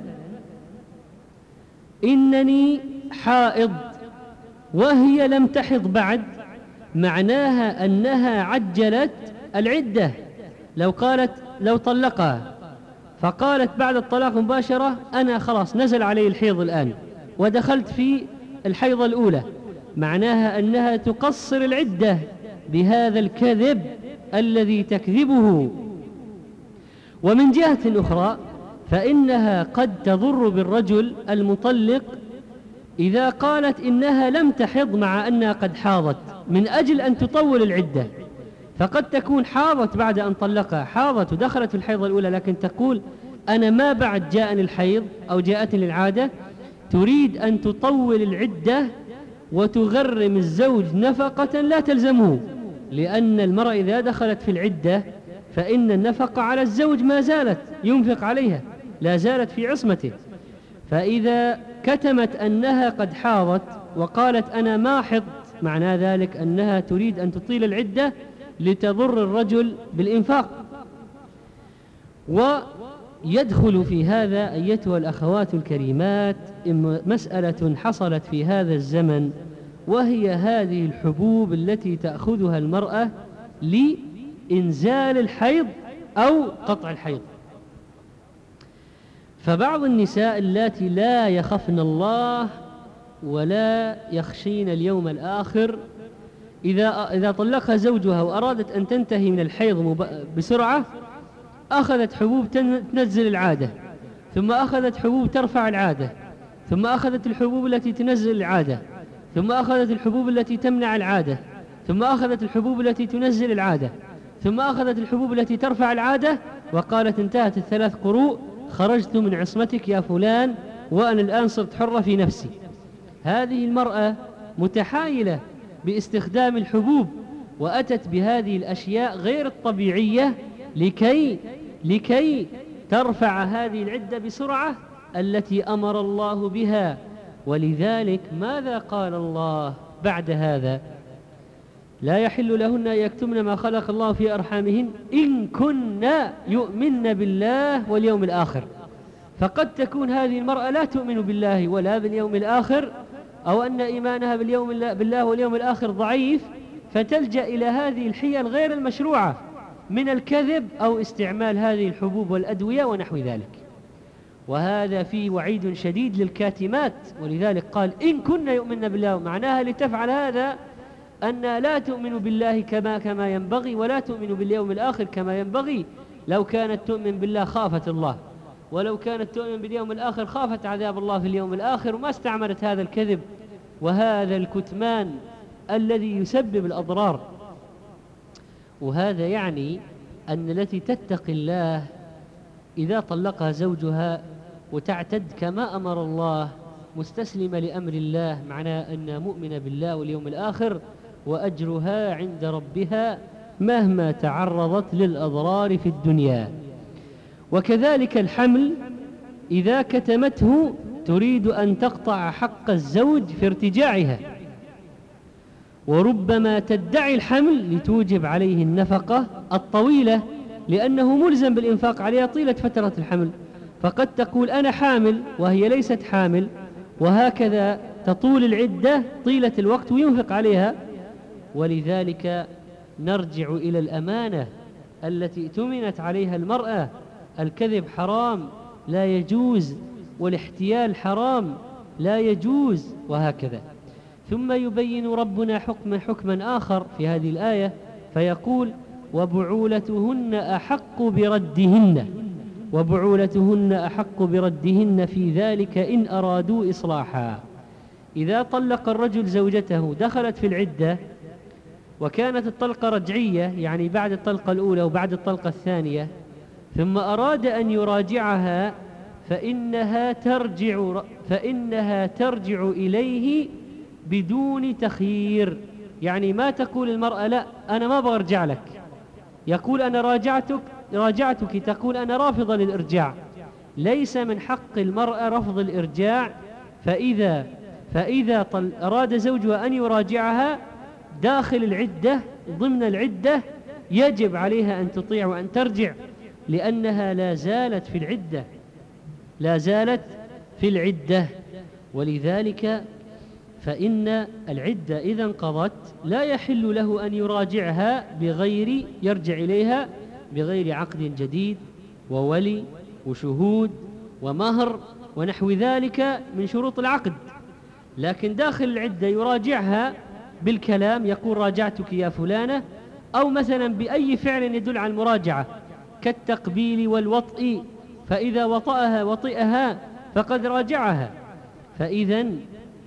إنني حائض، وهي لم تحض بعد، معناها أنها عجلت العدة. لو قالت لو طلقها فقالت بعد الطلاق مباشرة: أنا خلاص نزل علي الحيض الآن ودخلت في الحيضة الأولى، معناها أنها تقصر العدة بهذا الكذب الذي تكذبه. ومن جهة أخرى فإنها قد تضر بالرجل المطلق إذا قالت إنها لم تحض مع أنها قد حاضت من أجل أن تطول العدة، فقد تكون حاضت بعد أن طلقها، حاضت ودخلت في الحيض الأولى، لكن تقول أنا ما بعد جاءني الحيض أو جاءتني العادة، تريد أن تطول العدة وتغرم الزوج نفقة لا تلزمه، لأن المرأة إذا دخلت في العدة فإن النفقة على الزوج ما زالت ينفق عليها، لا زالت في عصمته. فإذا كتمت أنها قد حاضت وقالت أنا ما حضت، معنى ذلك أنها تريد أن تطيل العدة لتضر الرجل بالإنفاق. ويدخل في هذا أيتها الأخوات الكريمات مسألة حصلت في هذا الزمن، وهي هذه الحبوب التي تأخذها المرأة لإنزال الحيض أو قطع الحيض. فبعض النساء اللاتي لا يخفن الله ولا يخشين اليوم الآخر، إذا إذا طلقها زوجها وأرادت أن تنتهي من الحيض بسرعة، أخذت حبوب تنزل العادة، ثم أخذت حبوب ترفع العادة، ثم أخذت الحبوب التي تنزل العادة، ثم أخذت الحبوب التي تمنع العادة، ثم أخذت الحبوب التي تنزل العادة، ثم أخذت الحبوب التي ترفع العادة، وقالت انتهت الثلاث قروء، خرجت من عصمتك يا فلان وأنا الآن صرت حرة في نفسي. هذه المرأة متحايلة باستخدام الحبوب، وأتت بهذه الأشياء غير الطبيعية لكي لكي ترفع هذه العدة بسرعة التي أمر الله بها. ولذلك ماذا قال الله بعد هذا؟ لا يحل لهن أن يكتمن ما خلق الله في أرحامهن إن كن يؤمن بالله واليوم الآخر. فقد تكون هذه المرأة لا تؤمن بالله ولا باليوم الآخر، أو أن إيمانها باليوم بالله واليوم الآخر ضعيف، فتلجأ إلى هذه الحيل غير المشروعة من الكذب أو استعمال هذه الحبوب والأدوية ونحو ذلك. وهذا فيه وعيد شديد للكاتمات، ولذلك قال إن كن يؤمن بالله، معناها لتفعل هذا أن لا تؤمن بالله كما كما ينبغي، ولا تؤمن باليوم الآخر كما ينبغي. لو كانت تؤمن بالله خافت الله، ولو كانت تؤمن باليوم الآخر خافت عذاب الله في اليوم الآخر، وما استعملت هذا الكذب وهذا الكتمان الذي يسبب الأضرار. وهذا يعني أن التي تتقي الله إذا طلقها زوجها وتعتد كما أمر الله، مستسلمة لأمر الله، معناه أنها مؤمنة بالله واليوم الآخر، وأجرها عند ربها مهما تعرضت للأضرار في الدنيا. وكذلك الحمل إذا كتمته تريد أن تقطع حق الزوج في ارتجاعها، وربما تدعي الحمل لتوجب عليه النفقة الطويلة، لأنه ملزم بالإنفاق عليها طيلة فترة الحمل، فقد تقول أنا حامل وهي ليست حامل، وهكذا تطول العدة طيلة الوقت وينفق عليها. ولذلك نرجع إلى الأمانة التي اؤتمنت عليها المرأة. الكذب حرام لا يجوز، والاحتيال حرام لا يجوز، وهكذا. ثم يبين ربنا حكم حكما آخر في هذه الآية فيقول وبعولتهن أحق بردهن، وبعولتهن أحق بردهن في ذلك إن أرادوا إصلاحا. إذا طلق الرجل زوجته دخلت في العدة وكانت الطلقة رجعية، يعني بعد الطلقة الأولى وبعد الطلقة الثانية، ثم أراد أن يراجعها فإنها ترجع فإنها ترجع إليه بدون تخيير. يعني ما تقول المرأة لا أنا ما برجع لك، يقول أنا راجعتك راجعتك تقول أنا رافضة للإرجاع. ليس من حق المرأة رفض الإرجاع. فإذا فإذا أراد زوجها أن يراجعها داخل العدة ضمن العدة يجب عليها أن تطيع وأن ترجع، لأنها لا زالت في العدة لا زالت في العدة. ولذلك فإن العدة إذا انقضت لا يحل له أن يراجعها بغير يرجع إليها بغير عقد جديد وولي وشهود ومهر ونحو ذلك من شروط العقد. لكن داخل العدة يراجعها بالكلام، يقول راجعتك يا فلانة، أو مثلا بأي فعل يدل على المراجعة كالتقبيل والوطئ، فإذا وطأها وطئها فقد راجعها. فإذا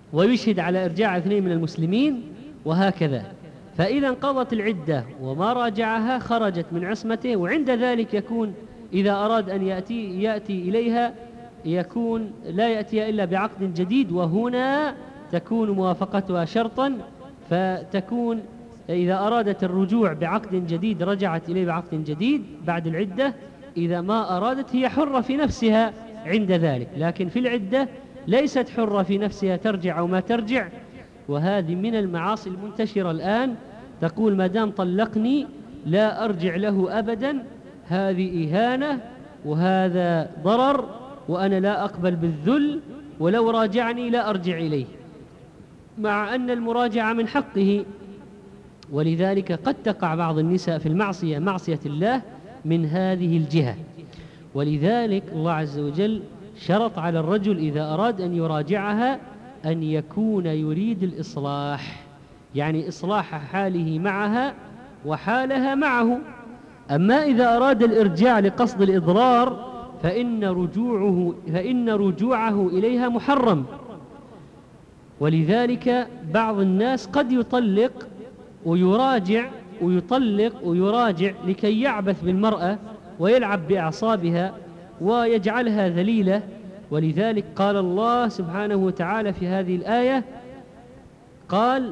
ويشهد على إرجاع اثنين من المسلمين وهكذا. فإذا انقضت العدة وما راجعها خرجت من عصمته، وعند ذلك يكون إذا أراد أن يأتي, يأتي إليها يكون لا يأتي إلا بعقد جديد، وهنا تكون موافقتها شرطا، فتكون إذا أرادت الرجوع بعقد جديد رجعت إليه بعقد جديد بعد العدة، إذا ما أرادت هي حرة في نفسها عند ذلك، لكن في العدة ليست حرة في نفسها ترجع أو ما ترجع. وهذه من المعاصي المنتشرة الآن، تقول ما دام طلقني لا أرجع له أبدا، هذه إهانة وهذا ضرر، وأنا لا أقبل بالذل، ولو راجعني لا أرجع إليه، مع أن المراجعة من حقه. ولذلك قد تقع بعض النساء في المعصية معصية الله من هذه الجهة. ولذلك الله عز وجل شرط على الرجل إذا أراد أن يراجعها أن يكون يريد الإصلاح، يعني إصلاح حاله معها وحالها معه. أما إذا أراد الإرجاع لقصد الإضرار فإن رجوعه, فإن رجوعه إليها محرم. ولذلك بعض الناس قد يطلق ويراجع ويطلق ويراجع لكي يعبث بالمرأة ويلعب بأعصابها ويجعلها ذليلة. ولذلك قال الله سبحانه وتعالى في هذه الآية، قال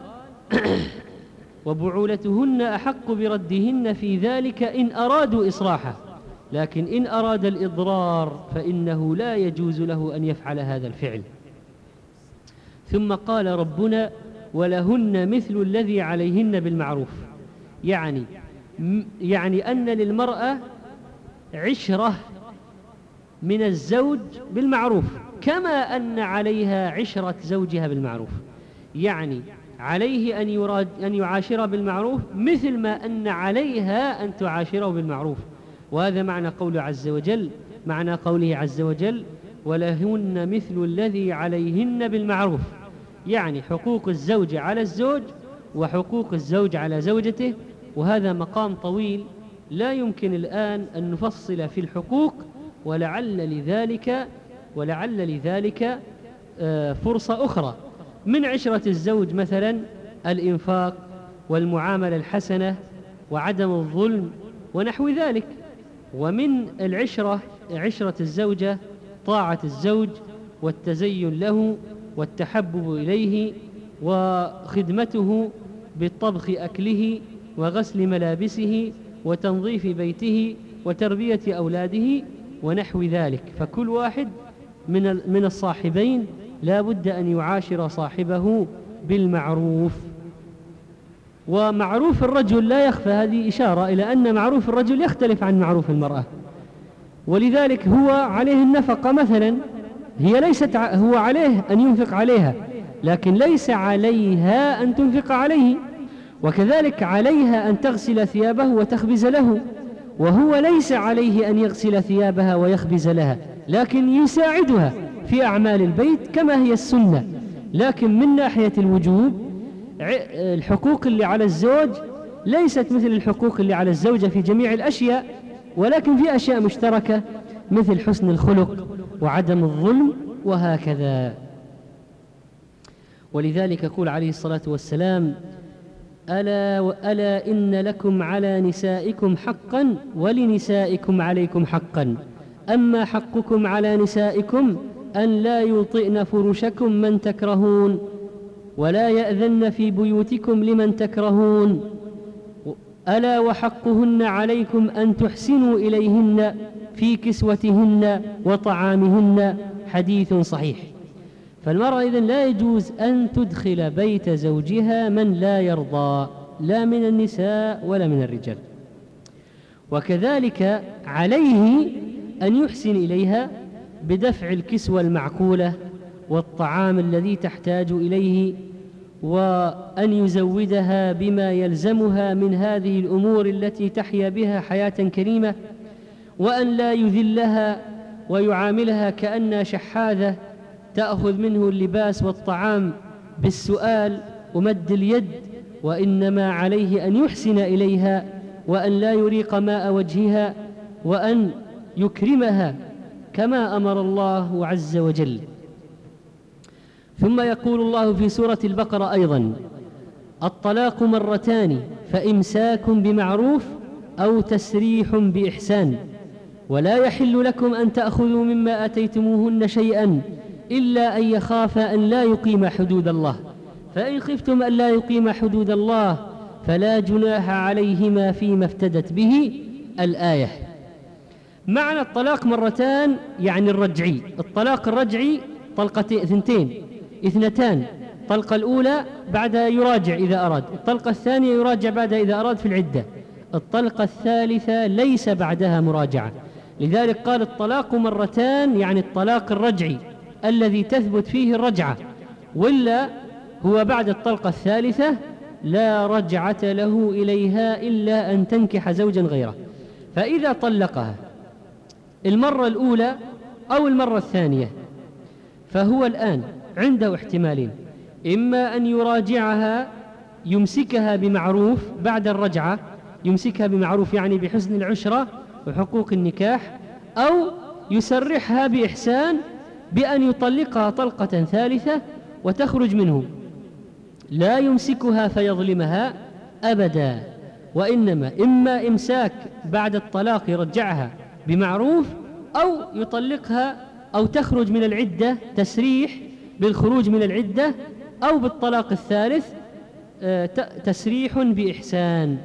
وبعولتهن أحق بردهن في ذلك إن أرادوا إصلاحا، لكن إن أراد الإضرار فإنه لا يجوز له أن يفعل هذا الفعل. ثم قال ربنا ولهن مثل الذي عليهن بالمعروف، يعني يعني أن للمرأة عشرة من الزوج بالمعروف كما أن عليها عشرة زوجها بالمعروف، يعني عليه أن, يراد أن يعاشر بالمعروف مثل ما أن عليها أن تعاشره بالمعروف. وهذا معنى قوله عز وجل معنى قوله عز وجل ولهن مثل الذي عليهن بالمعروف، يعني حقوق الزوج على الزوج وحقوق الزوج على زوجته. وهذا مقام طويل لا يمكن الآن أن نفصل في الحقوق، ولعل لذلك ولعل لذلك فرصة أخرى. من عشرة الزوج مثلا الإنفاق والمعاملة الحسنة وعدم الظلم ونحو ذلك. ومن العشرة عشرة الزوجة طاعة الزوج والتزين له والتحبب إليه وخدمته بالطبخ أكله وغسل ملابسه وتنظيف بيته وتربية أولاده ونحو ذلك. فكل واحد من من الصاحبين لا بد أن يعاشر صاحبه بالمعروف. ومعروف الرجل لا يخفى، هذه إشارة إلى أن معروف الرجل يختلف عن معروف المرأة. ولذلك هو عليه النفقة مثلا، هي ليست هو عليه أن ينفق عليها لكن ليس عليها أن تنفق عليه، وكذلك عليها أن تغسل ثيابه وتخبز له، وهو ليس عليه أن يغسل ثيابها ويخبز لها لكن يساعدها في أعمال البيت كما هي السنة. لكن من ناحية الوجوب الحقوق اللي على الزوج ليست مثل الحقوق اللي على الزوجة في جميع الأشياء، ولكن في أشياء مشتركة مثل حسن الخلق وعدم الظلم وهكذا. ولذلك يقول عليه الصلاة والسلام ألا وألا إن لكم على نسائكم حقا ولنسائكم عليكم حقا، أما حقكم على نسائكم أن لا يطئن فرشكم من تكرهون ولا يأذن في بيوتكم لمن تكرهون، ألا وحقهن عليكم أن تحسنوا إليهن في كسوتهن وطعامهن. حديث صحيح. فالمرأة إذن لا يجوز أن تدخل بيت زوجها من لا يرضى، لا من النساء ولا من الرجال. وكذلك عليه أن يحسن إليها بدفع الكسوة المعقولة والطعام الذي تحتاج إليه، وأن يزودها بما يلزمها من هذه الأمور التي تحيا بها حياة كريمة، وأن لا يذلها ويعاملها كأنها شحاذة تأخذ منه اللباس والطعام بالسؤال ومد اليد، وإنما عليه أن يحسن إليها وأن لا يريق ماء وجهها وأن يكرمها كما أمر الله عز وجل. ثم يقول الله في سورة البقرة أيضا: الطلاق مرتان فإمساك بمعروف أو تسريح بإحسان، ولا يحل لكم أن تأخذوا مما آتيتموهن شيئا إلا أن يخافا أن لا يقيما حدود الله، فإن خفتم أن لا يقيما حدود الله فلا جناح عليهما فيما افتدت به. الآية. معنى الطلاق مرتان يعني الرجعي. الطلاق الرجعي طلقتين اثنتين اثنتان، الطلقة الأولى بعدها يراجع إذا أراد، الطلقة الثانية يراجع بعدها إذا أراد في العدة، الطلقة الثالثة ليس بعدها مراجعة. لذلك قال الطلاق مرتان يعني الطلاق الرجعي الذي تثبت فيه الرجعة، ولا هو بعد الطلقة الثالثة لا رجعة له إليها إلا أن تنكح زوجا غيره. فإذا طلقها المرة الأولى أو المرة الثانية فهو الآن عنده احتمالين: إما أن يراجعها يمسكها بمعروف بعد الرجعة، يمسكها بمعروف يعني بحسن العشرة وحقوق النكاح، أو يسرحها بإحسان بأن يطلقها طلقة ثالثة وتخرج منه، لا يمسكها فيظلمها أبدا، وإنما إما إمساك بعد الطلاق يرجعها بمعروف، أو يطلقها أو تخرج من العدة تسريح بالخروج من العدة، أو بالطلاق الثالث تسريح بإحسان.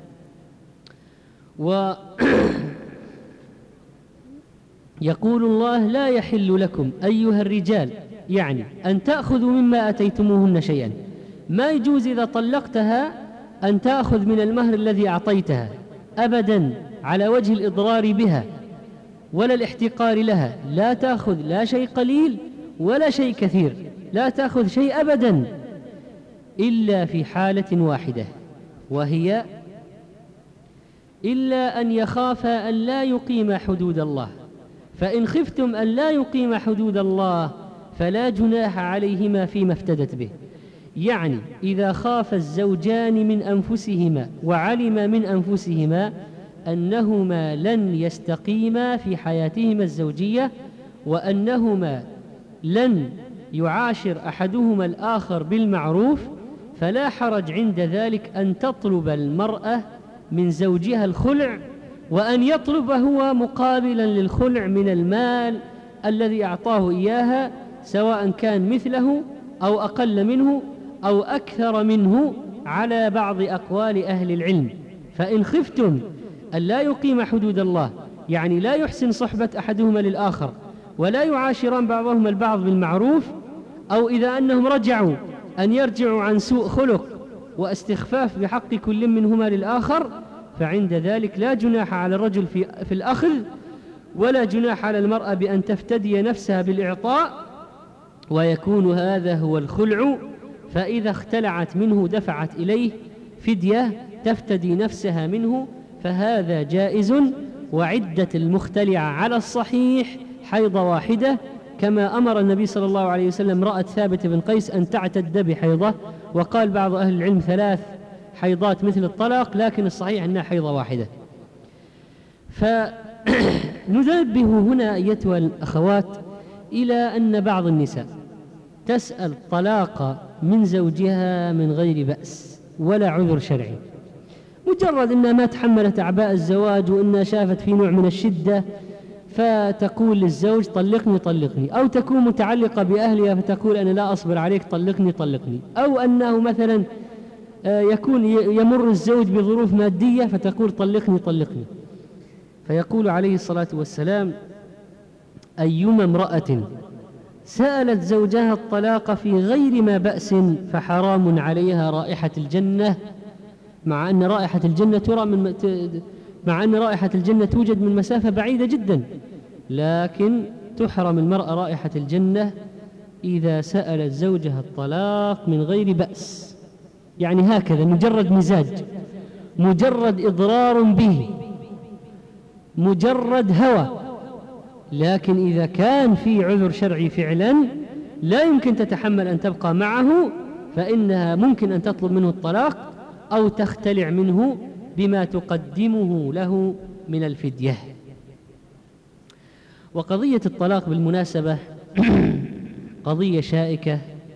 ويقول الله: لا يحل لكم أيها الرجال، يعني أن تأخذوا مما أتيتموهن شيئا. ما يجوز إذا طلقتها أن تأخذ من المهر الذي أعطيتها أبدا على وجه الإضرار بها ولا الاحتقار لها، لا تأخذ لا شيء قليل ولا شيء كثير، لا تأخذ شيء أبدا إلا في حالة واحدة، وهي إلا أن يخافا أن لا يقيما حدود الله، فإن خفتم أن لا يقيما حدود الله فلا جناح عليهما فيما افتدت به. يعني إذا خاف الزوجان من أنفسهما وعلم من أنفسهما أنهما لن يستقيما في حياتهما الزوجية، وأنهما لن يعاشر أحدهما الآخر بالمعروف، فلا حرج عند ذلك أن تطلب المرأة من زوجها الخلع، وأن يطلب هو مقابلا للخلع من المال الذي أعطاه إياها، سواء كان مثله أو أقل منه أو أكثر منه على بعض أقوال أهل العلم. فإن خفتم أن لا يقيم حدود الله، يعني لا يحسن صحبة أحدهما للآخر ولا يعاشران بعضهما البعض بالمعروف، أو إذا أنهم رجعوا أن يرجعوا عن سوء خلق واستخفاف بحق كل منهما للآخر، فعند ذلك لا جناح على الرجل في, في الأخذ، ولا جناح على المرأة بأن تفتدي نفسها بالإعطاء، ويكون هذا هو الخلع. فإذا اختلعت منه دفعت إليه فدية تفتدي نفسها منه، فهذا جائز. وعدة المختلعة على الصحيح حيضة واحدة، كما أمر النبي صلى الله عليه وسلم امرأة ثابت بن قيس أن تعتد بحيضة، وقال بعض أهل العلم ثلاث حيضات مثل الطلاق، لكن الصحيح أنها حيضة واحدة. فننبه هنا أيتها الأخوات إلى أن بعض النساء تسأل طلاق من زوجها من غير بأس ولا عذر شرعي، مجرد أنها ما تحملت أعباء الزواج وأنها شافت في نوع من الشدة فتقول للزوج طلقني طلقني، أو تكون متعلقة بأهلها فتقول أنا لا أصبر عليك طلقني طلقني، أو أنه مثلا يكون يمر الزوج بظروف مادية فتقول طلقني طلقني. فيقول عليه الصلاة والسلام: أيما امرأة سألت زوجها الطلاق في غير ما بأس فحرام عليها رائحة الجنة، مع أن رائحة الجنة ترى من مع أن رائحة الجنة توجد من مسافة بعيدة جدا، لكن تحرم المرأة رائحة الجنة إذا سألت زوجها الطلاق من غير بأس، يعني هكذا مجرد مزاج، مجرد إضرار به، مجرد هوى. لكن إذا كان في عذر شرعي فعلا لا يمكن تتحمل أن تبقى معه، فإنها ممكن أن تطلب منه الطلاق أو تختلع منه بما تقدمه له من الفدية. وقضية الطلاق بالمناسبة قضية شائكة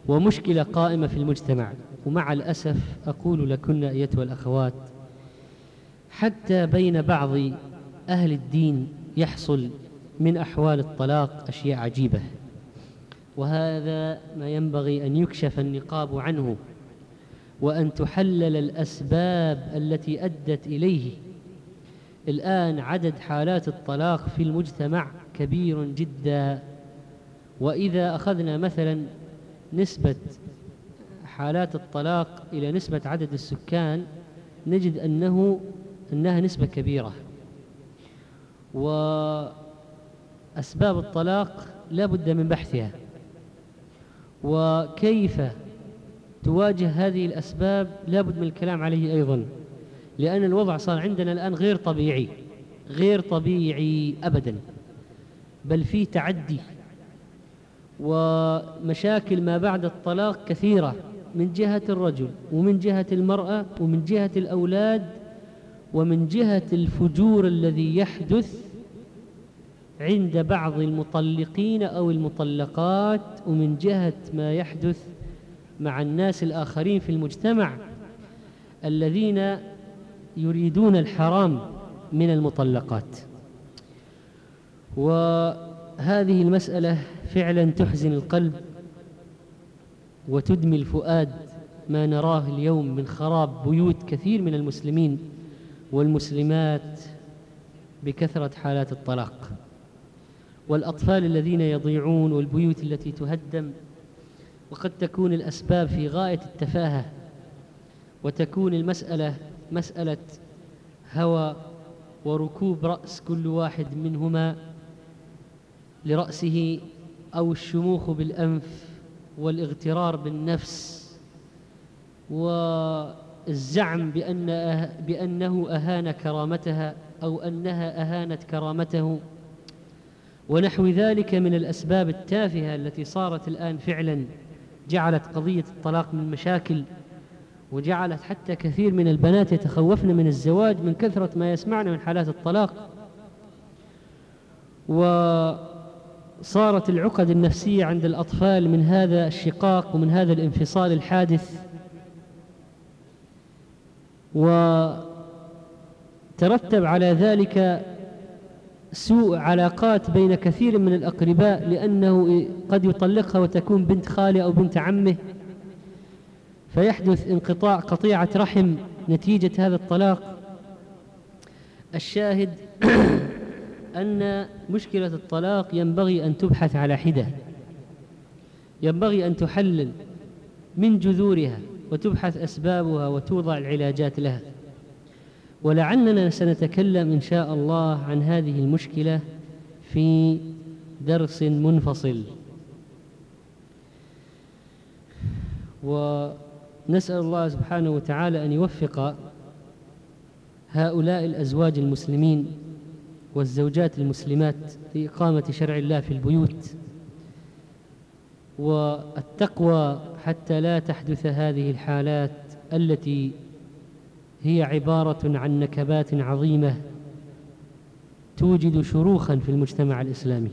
ومشكلة قائمة في المجتمع. ومع الأسف أقول لكن أيتها الأخوات، حتى بين بعض أهل الدين يحصل من أحوال الطلاق أشياء عجيبة، وهذا ما ينبغي أن يكشف النقاب عنه، وأن تحلل الأسباب التي أدت إليه. الآن عدد حالات الطلاق في المجتمع كبير جدا، وإذا أخذنا مثلا نسبة حالات الطلاق إلى نسبة عدد السكان نجد أنه أنها نسبة كبيرة. وأسباب الطلاق لا بد من بحثها، وكيف تواجه هذه الأسباب لا بد من الكلام عليه أيضا، لأن الوضع صار عندنا الآن غير طبيعي، غير طبيعي أبدا، بل فيه تعدي ومشاكل ما بعد الطلاق كثيرة من جهة الرجل ومن جهة المرأة ومن جهة الأولاد ومن جهة الفجور الذي يحدث عند بعض المطلقين أو المطلقات، ومن جهة ما يحدث مع الناس الآخرين في المجتمع الذين يريدون الحرام من المطلقات. وهذه المسألة فعلا تحزن القلب وتدمي الفؤاد، ما نراه اليوم من خراب بيوت كثير من المسلمين والمسلمات بكثرة حالات الطلاق، والأطفال الذين يضيعون، والبيوت التي تهدم. وقد تكون الأسباب في غاية التفاهة، وتكون المسألة مسألة هوى وركوب رأس كل واحد منهما لرأسه، أو الشموخ بالأنف والاغترار بالنفس والزعم بأن أه بأنه أهان كرامتها أو أنها أهانت كرامته ونحو ذلك من الأسباب التافهة التي صارت الآن فعلا جعلت قضية الطلاق من مشاكل، وجعلت حتى كثير من البنات يتخوفن من الزواج من كثرة ما يسمعن من حالات الطلاق. وصارت العقد النفسية عند الأطفال من هذا الشقاق ومن هذا الانفصال الحادث، وترتب على ذلك سوء علاقات بين كثير من الأقرباء، لأنه قد يطلقها وتكون بنت خاله أو بنت عمه، فيحدث انقطاع قطيعة رحم نتيجة هذا الطلاق. الشاهد أن مشكلة الطلاق ينبغي أن تبحث على حدة، ينبغي أن تحلل من جذورها وتبحث أسبابها وتوضع العلاجات لها. ولعلنا سنتكلم إن شاء الله عن هذه المشكلة في درس منفصل. ونسأل الله سبحانه وتعالى أن يوفق هؤلاء الأزواج المسلمين والزوجات المسلمات لإقامة شرع الله في البيوت والتقوى، حتى لا تحدث هذه الحالات التي هي عبارة عن نكبات عظيمة توجد شروخا في المجتمع الإسلامي.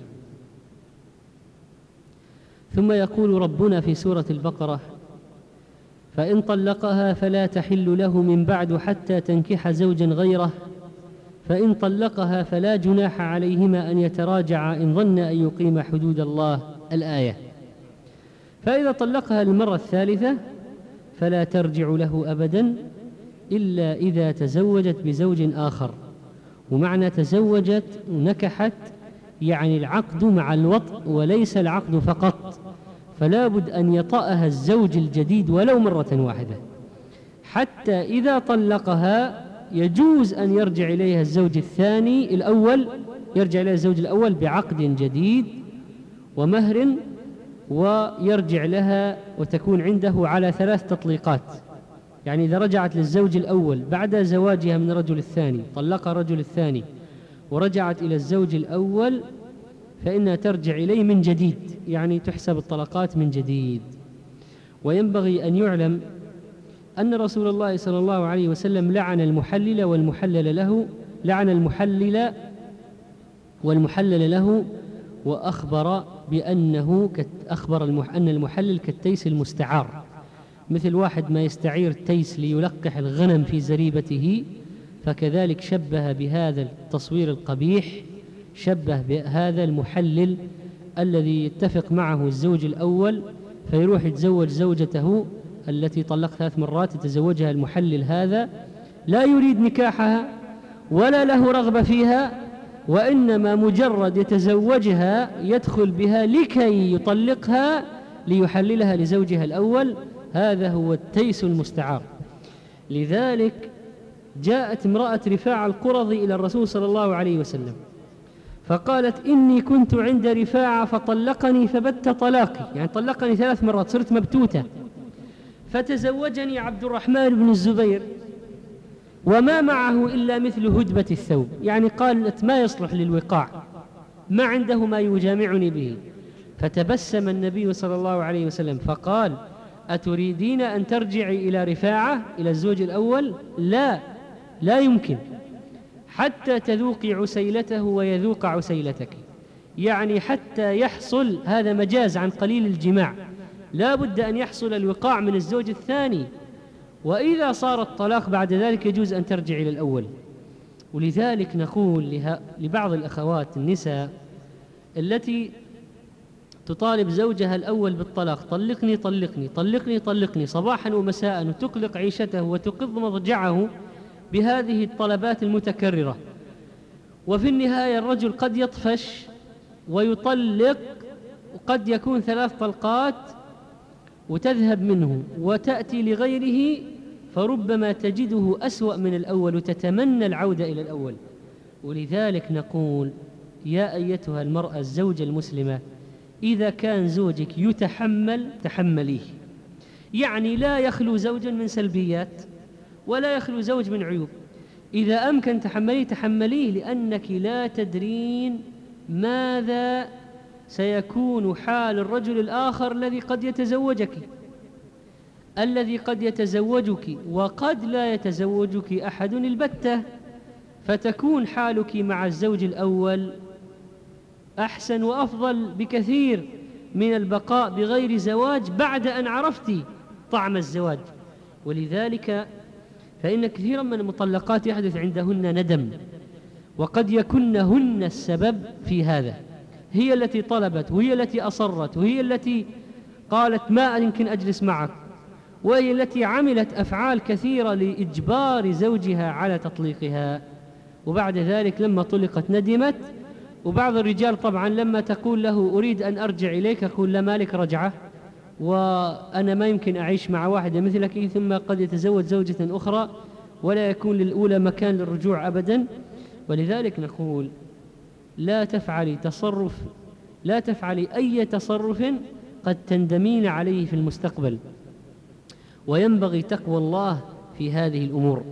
ثم يقول ربنا في سورة البقرة: فإن طلقها فلا تحل له من بعد حتى تنكح زوجا غيره، فإن طلقها فلا جناح عليهما أن يتراجعا إن ظنا أن يقيما حدود الله. الآية. فإذا طلقها للمرة الثالثة فلا ترجع له أبدا إلا إذا تزوجت بزوج آخر. ومعنى تزوجت نكحت يعني العقد مع الوطء وليس العقد فقط، فلا بد أن يطأها الزوج الجديد ولو مرة واحدة، حتى إذا طلقها يجوز أن يرجع إليها الزوج الثاني الأول، يرجع إليها الزوج الأول بعقد جديد ومهر، ويرجع لها وتكون عنده على ثلاث تطليقات. يعني إذا رجعت للزوج الأول بعد زواجها من الرجل الثاني، طلق الرجل الثاني ورجعت إلى الزوج الأول، فإنها ترجع إليه من جديد، يعني تحسب الطلقات من جديد. وينبغي أن يعلم أن رسول الله صلى الله عليه وسلم لعن المحلل والمحلل له، لعن المحلل والمحلل له وأخبر بأنه أخبر المح أن المحلل كالتيس المستعار، مثل واحد ما يستعير التيس ليلقح الغنم في زريبته، فكذلك شبه بهذا التصوير القبيح، شبه بهذا المحلل الذي يتفق معه الزوج الأول فيروح يتزوج زوجته التي طلق ثلاث مرات، يتزوجها المحلل هذا لا يريد نكاحها ولا له رغبة فيها، وإنما مجرد يتزوجها يدخل بها لكي يطلقها ليحللها لزوجها الأول. هذا هو التيس المستعار. لذلك جاءت امرأة رفاعة القرظي إلى الرسول صلى الله عليه وسلم فقالت: إني كنت عند رفاعة فطلقني فبت طلاقي، يعني طلقني ثلاث مرات صرت مبتوتة، فتزوجني عبد الرحمن بن الزبير وما معه إلا مثل هدبة الثوب، يعني قالت ما يصلح للوقاع، ما عنده ما يجامعني به. فتبسم النبي صلى الله عليه وسلم فقال: أتريدين أن ترجعي إلى رفاعة إلى الزوج الأول؟ لا، لا يمكن حتى تذوقي عسيلته ويذوق عسيلتك، يعني حتى يحصل، هذا مجاز عن قليل الجماع، لا بد أن يحصل الوقاع من الزوج الثاني، وإذا صار الطلاق بعد ذلك يجوز أن ترجع إلى الأول. ولذلك نقول له لبعض الأخوات النساء التي تطالب زوجها الأول بالطلاق: طلقني طلقني طلقني طلقني صباحا ومساء، وتقلق عيشته وتقض مضجعه بهذه الطلبات المتكررة، وفي النهاية الرجل قد يطفش ويطلق، وقد يكون ثلاث طلقات وتذهب منه وتأتي لغيره، فربما تجده أسوأ من الأول وتتمنى العودة إلى الأول. ولذلك نقول: يا أيتها المرأة الزوجة المسلمة، إذا كان زوجك يتحمل تحمليه، يعني لا يخلو زوج من سلبيات ولا يخلو زوج من عيوب، إذا أمكن تحمليه تحمليه، لأنك لا تدرين ماذا سيكون حال الرجل الآخر الذي قد يتزوجك، الذي قد يتزوجك وقد لا يتزوجك أحد البتة، فتكون حالك مع الزوج الأول أحسن وأفضل بكثير من البقاء بغير زواج بعد أن عرفت طعم الزواج. ولذلك فإن كثيرا من المطلقات يحدث عندهن ندم، وقد يكن هن السبب في هذا، هي التي طلبت وهي التي أصرت وهي التي قالت ما يمكن أجلس معك، وهي التي عملت أفعال كثيرة لإجبار زوجها على تطليقها، وبعد ذلك لما طلقت ندمت. وبعض الرجال طبعا لما تقول له أريد أن أرجع إليك يقول: لا، مالك رجعة، وأنا ما يمكن أعيش مع واحدة مثلك، ثم قد يتزوج زوجة أخرى ولا يكون للأولى مكان للرجوع أبدا. ولذلك نقول: لا تفعلي تصرف لا تفعلي أي تصرف قد تندمين عليه في المستقبل، وينبغي تقوى الله في هذه الأمور.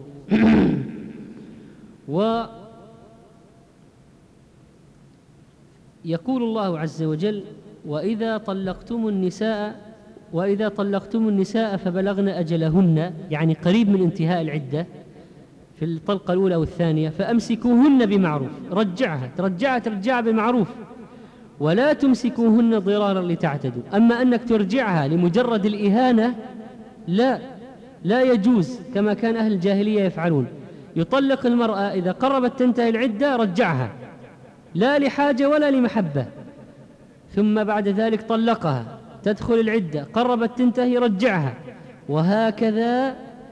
ويقول الله عز وجل: وإذا طلقتم النساء وإذا طلقتم النساء فبلغن أجلهن، يعني قريب من انتهاء العدة في الطلقة الأولى والثانية، فأمسكوهن بمعروف، رجعها ترجعها ترجعها بمعروف، ولا تمسكوهن ضرارا لتعتدوا. أما أنك ترجعها لمجرد الإهانة لا لا يجوز، كما كان أهل الجاهلية يفعلون، يطلق المرأة إذا قربت تنتهي العدة رجعها، لا لحاجة ولا لمحبة، ثم بعد ذلك طلقها، تدخل العدة، قربت تنتهي رجعها، وهكذا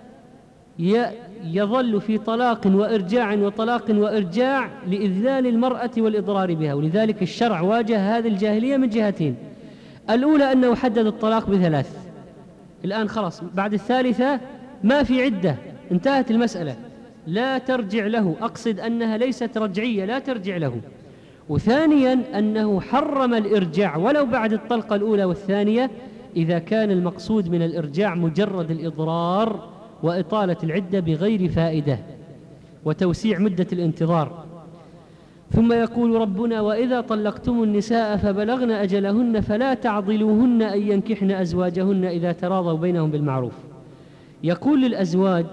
يظل في طلاق وإرجاع وطلاق وإرجاع لإذلال المرأة والإضرار بها. ولذلك الشرع واجه هذه الجاهلية من جهتين: الأولى أنه حدد الطلاق بثلاث، الآن خلاص بعد الثالثة ما في عدة، انتهت المسألة، لا ترجع له، أقصد أنها ليست رجعية، لا ترجع له. وثانيا أنه حرم الإرجاع ولو بعد الطلقة الأولى والثانية، إذا كان المقصود من الإرجاع مجرد الإضرار وإطالة العدة بغير فائدة وتوسيع مدة الانتظار. ثم يقول ربنا: وإذا طلقتم النساء فبلغن أجلهن فلا تعضلوهن أن ينكحن أزواجهن إذا تراضوا بينهم بالمعروف. يقول للأزواج،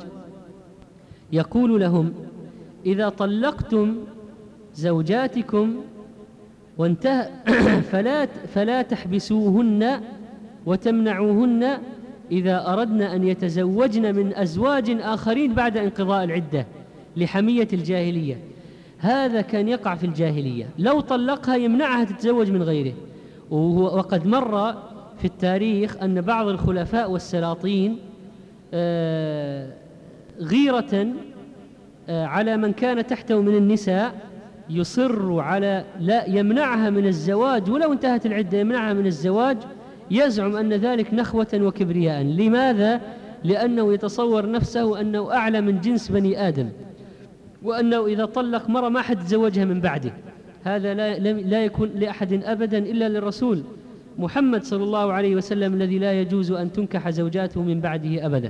يقول لهم: إذا طلقتم زوجاتكم وانتهى فلا فلا تحبسوهن وتمنعوهن إذا أردن أن يتزوجن من أزواج آخرين بعد انقضاء العدة لحمية الجاهلية. هذا كان يقع في الجاهلية، لو طلقها يمنعها تتزوج من غيره. وقد مر في التاريخ أن بعض الخلفاء والسلاطين غيرة على من كان تحته من النساء يصر على لا يمنعها من الزواج ولو انتهت العدة، يمنعها من الزواج، يزعم أن ذلك نخوة وكبرياء. لماذا؟ لأنه يتصور نفسه أنه أعلى من جنس بني آدم، وأنه إذا طلق مرة ما حد تزوجها من بعده. هذا لا, لا يكون لأحد أبدا إلا للرسول محمد صلى الله عليه وسلم الذي لا يجوز أن تنكح زوجاته من بعده أبدا.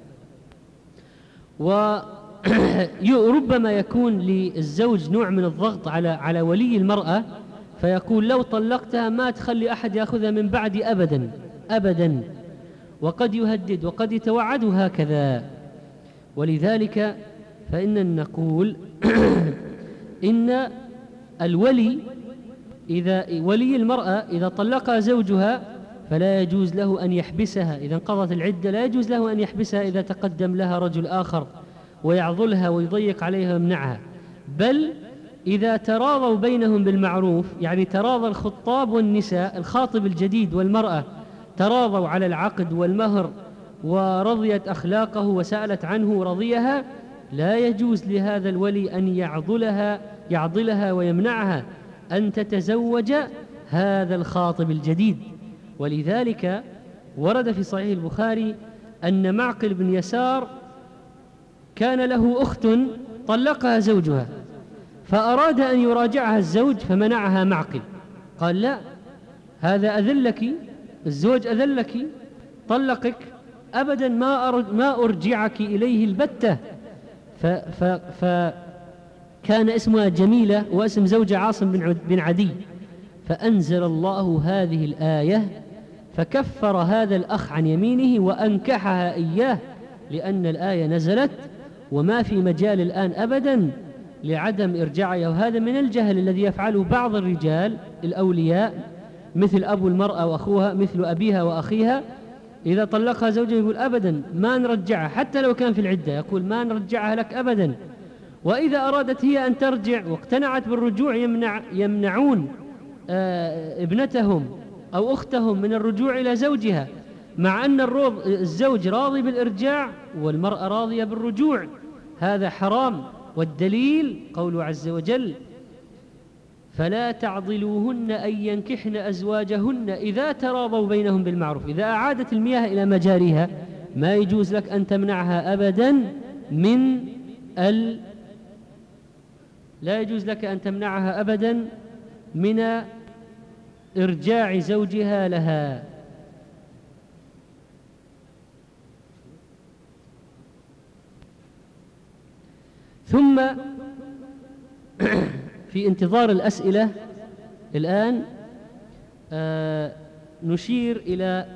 وربما يكون للزوج نوع من الضغط على على ولي المرأة، فيقول لو طلقتها ما تخلي أحد يأخذها من بعدي أبدا أبدا، وقد يهدد وقد يتوعد هكذا. ولذلك فإن نقول إن الولي إذا ولي المرأة إذا طلقها زوجها فلا يجوز له أن يحبسها إذا انقضت العدة، لا يجوز له أن يحبسها إذا تقدم لها رجل آخر ويعضلها ويضيق عليها ويمنعها، بل إذا تراضوا بينهم بالمعروف، يعني تراضى الخطاب والنساء، الخاطب الجديد والمرأة تراضوا على العقد والمهر ورضيت أخلاقه وسألت عنه رضيها، لا يجوز لهذا الولي أن يعضلها يعضلها ويمنعها أن تتزوج هذا الخاطب الجديد. ولذلك ورد في صحيح البخاري أن معقل بن يسار كان له أخت طلقها زوجها، فأراد أن يراجعها الزوج فمنعها معقل، قال لا، هذا أذلك، الزوج أذلك، طلقك أبدا ما ما أرجعك إليه البتة. فكان اسمها جميلة واسم زوجة عاصم بن عدي، فأنزل الله هذه الآية فكفر هذا الأخ عن يمينه وأنكحها إياه، لأن الآية نزلت وما في مجال الآن أبدا لعدم إرجاعها. وهذا من الجهل الذي يفعله بعض الرجال الأولياء مثل أبو المرأة وأخوها، مثل أبيها وأخيها، إذا طلقها زوجها يقول أبدا ما نرجعها حتى لو كان في العدة، يقول ما نرجعها لك أبدا. وإذا أرادت هي أن ترجع واقتنعت بالرجوع يمنع يمنعون آه ابنتهم أو أختهم من الرجوع إلى زوجها، مع أن الزوج راضي بالإرجاع والمرأة راضية بالرجوع. هذا حرام. والدليل قوله عز وجل فلا تعضلوهن أن ينكحن أزواجهن إذا تراضوا بينهم بالمعروف. إذا أعادت المياه إلى مجاريها ما يجوز لك أن تمنعها أبدا من ال لا يجوز لك أن تمنعها أبدا من إرجاع زوجها لها. ثم في انتظار الأسئلة الآن آه نشير إلى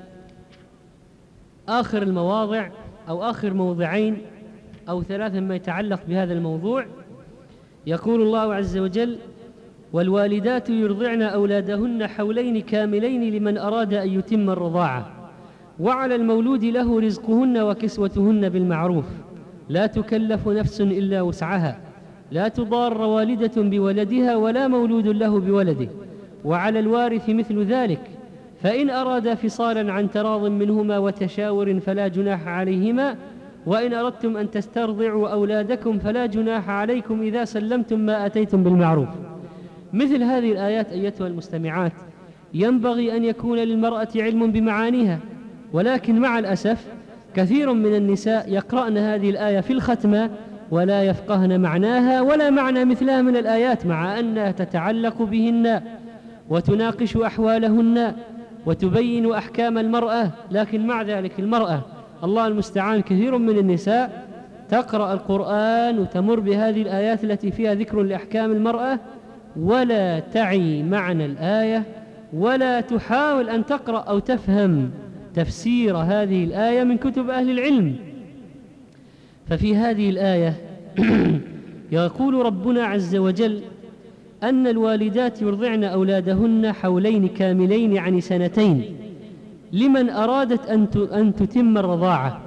آخر المواضع أو آخر موضعين أو ثلاثة ما يتعلق بهذا الموضوع. يقول الله عز وجل والوالدات يرضعن أولادهن حولين كاملين لمن أراد أن يتم الرضاعة وعلى المولود له رزقهن وكسوتهن بالمعروف لا تكلف نفس إلا وسعها لا تضار والدة بولدها ولا مولود له بولده وعلى الوارث مثل ذلك فإن أرادا فصالا عن تراض منهما وتشاور فلا جناح عليهما وإن أردتم أن تسترضعوا أولادكم فلا جناح عليكم إذا سلمتم ما أتيتم بالمعروف. مثل هذه الآيات أيتها المستمعات ينبغي أن يكون للمرأة علم بمعانيها، ولكن مع الأسف كثير من النساء يقرأن هذه الآية في الختمة ولا يفقهن معناها ولا معنى مثلها من الآيات، مع أنها تتعلق بهن وتناقش أحوالهن وتبين أحكام المرأة. لكن مع ذلك المرأة الله المستعان كثير من النساء تقرأ القرآن وتمر بهذه الآيات التي فيها ذكر لأحكام المرأة ولا تعي معنى الآية ولا تحاول أن تقرأ أو تفهم تفسير هذه الآية من كتب أهل العلم. ففي هذه الآية يقول ربنا عز وجل أن الوالدات يرضعن أولادهن حولين كاملين يعني سنتين لمن أرادت أن تتم الرضاعة.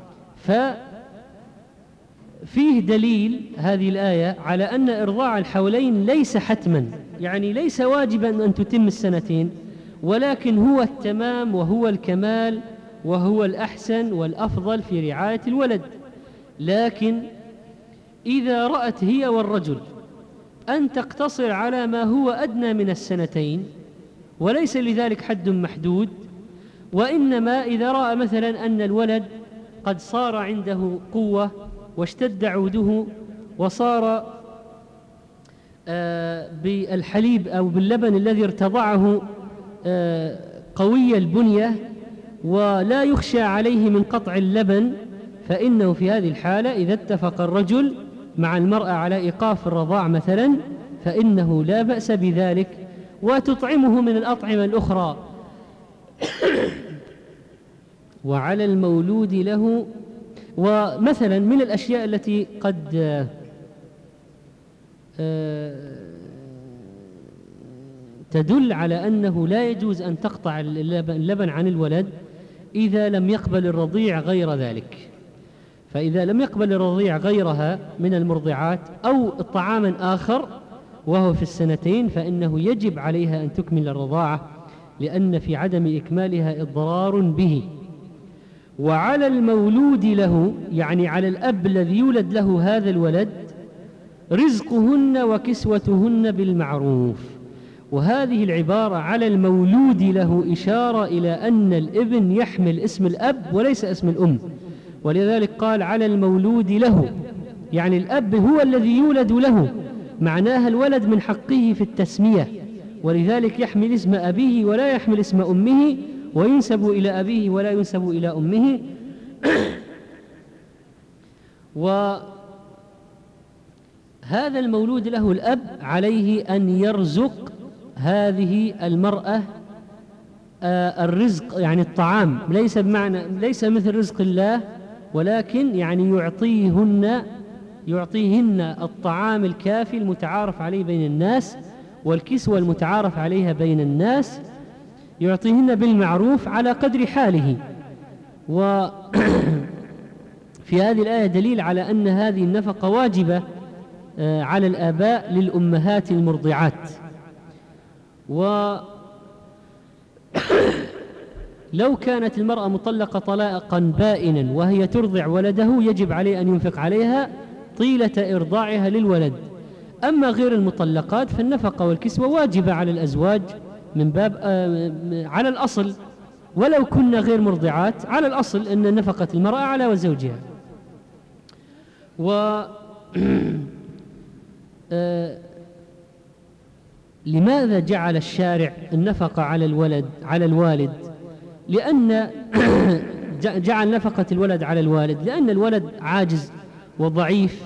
ففيه دليل هذه الآية على أن إرضاع الحولين ليس حتما، يعني ليس واجبا أن تتم السنتين، ولكن هو التمام وهو الكمال وهو الأحسن والأفضل في رعاية الولد. لكن إذا رأت هي والرجل أن تقتصر على ما هو أدنى من السنتين وليس لذلك حد محدود، وإنما إذا رأى مثلا أن الولد قد صار عنده قوة واشتد عوده وصار آه بالحليب أو باللبن الذي ارتضعه آه قوي البنية ولا يخشى عليه من قطع اللبن، فإنه في هذه الحالة إذا اتفق الرجل مع المرأة على إيقاف الرضاع مثلا فإنه لا بأس بذلك، وتطعمه من الأطعمة الأخرى. وعلى المولود له، ومثلا من الأشياء التي قد تدل على أنه لا يجوز أن تقطع اللبن عن الولد إذا لم يقبل الرضيع غير ذلك. فإذا لم يقبل الرضيع غيرها من المرضعات أو طعاما آخر وهو في السنتين فإنه يجب عليها أن تكمل الرضاعة، لأن في عدم إكمالها إضرار به. وعلى المولود له، يعني على الأب الذي يولد له هذا الولد، رزقهن وكسوتهن بالمعروف. وهذه العبارة على المولود له إشارة إلى أن الابن يحمل اسم الأب وليس اسم الأم، ولذلك قال على المولود له، يعني الأب هو الذي يولد له، معناها الولد من حقه في التسمية، ولذلك يحمل اسم أبيه ولا يحمل اسم أمه، وينسب إلى أبيه ولا ينسب إلى أمه. وهذا المولود له الأب عليه أن يرزق هذه المرأة الرزق، يعني الطعام، ليس بمعنى ليس مثل رزق الله، ولكن يعني يعطيهن يعطيهن الطعام الكافي المتعارف عليه بين الناس، والكسوة المتعارف عليها بين الناس، يعطيهن بالمعروف على قدر حاله. وفي هذه الآية دليل على أن هذه النفقة واجبة على الآباء للأمهات المرضعات. ولو كانت المرأة مطلقة طلاقا بائنا وهي ترضع ولده يجب عليه أن ينفق عليها طيلة إرضاعها للولد. أما غير المطلقات فالنفقة والكسوة واجبة على الأزواج من باب آه على الأصل، ولو كنا غير مرضعات على الأصل أن نفقة المرأة على وزوجها. و آه لماذا جعل الشارع النفقة على الولد على الوالد؟ لأن جعل نفقة الولد على الوالد لأن الولد عاجز وضعيف،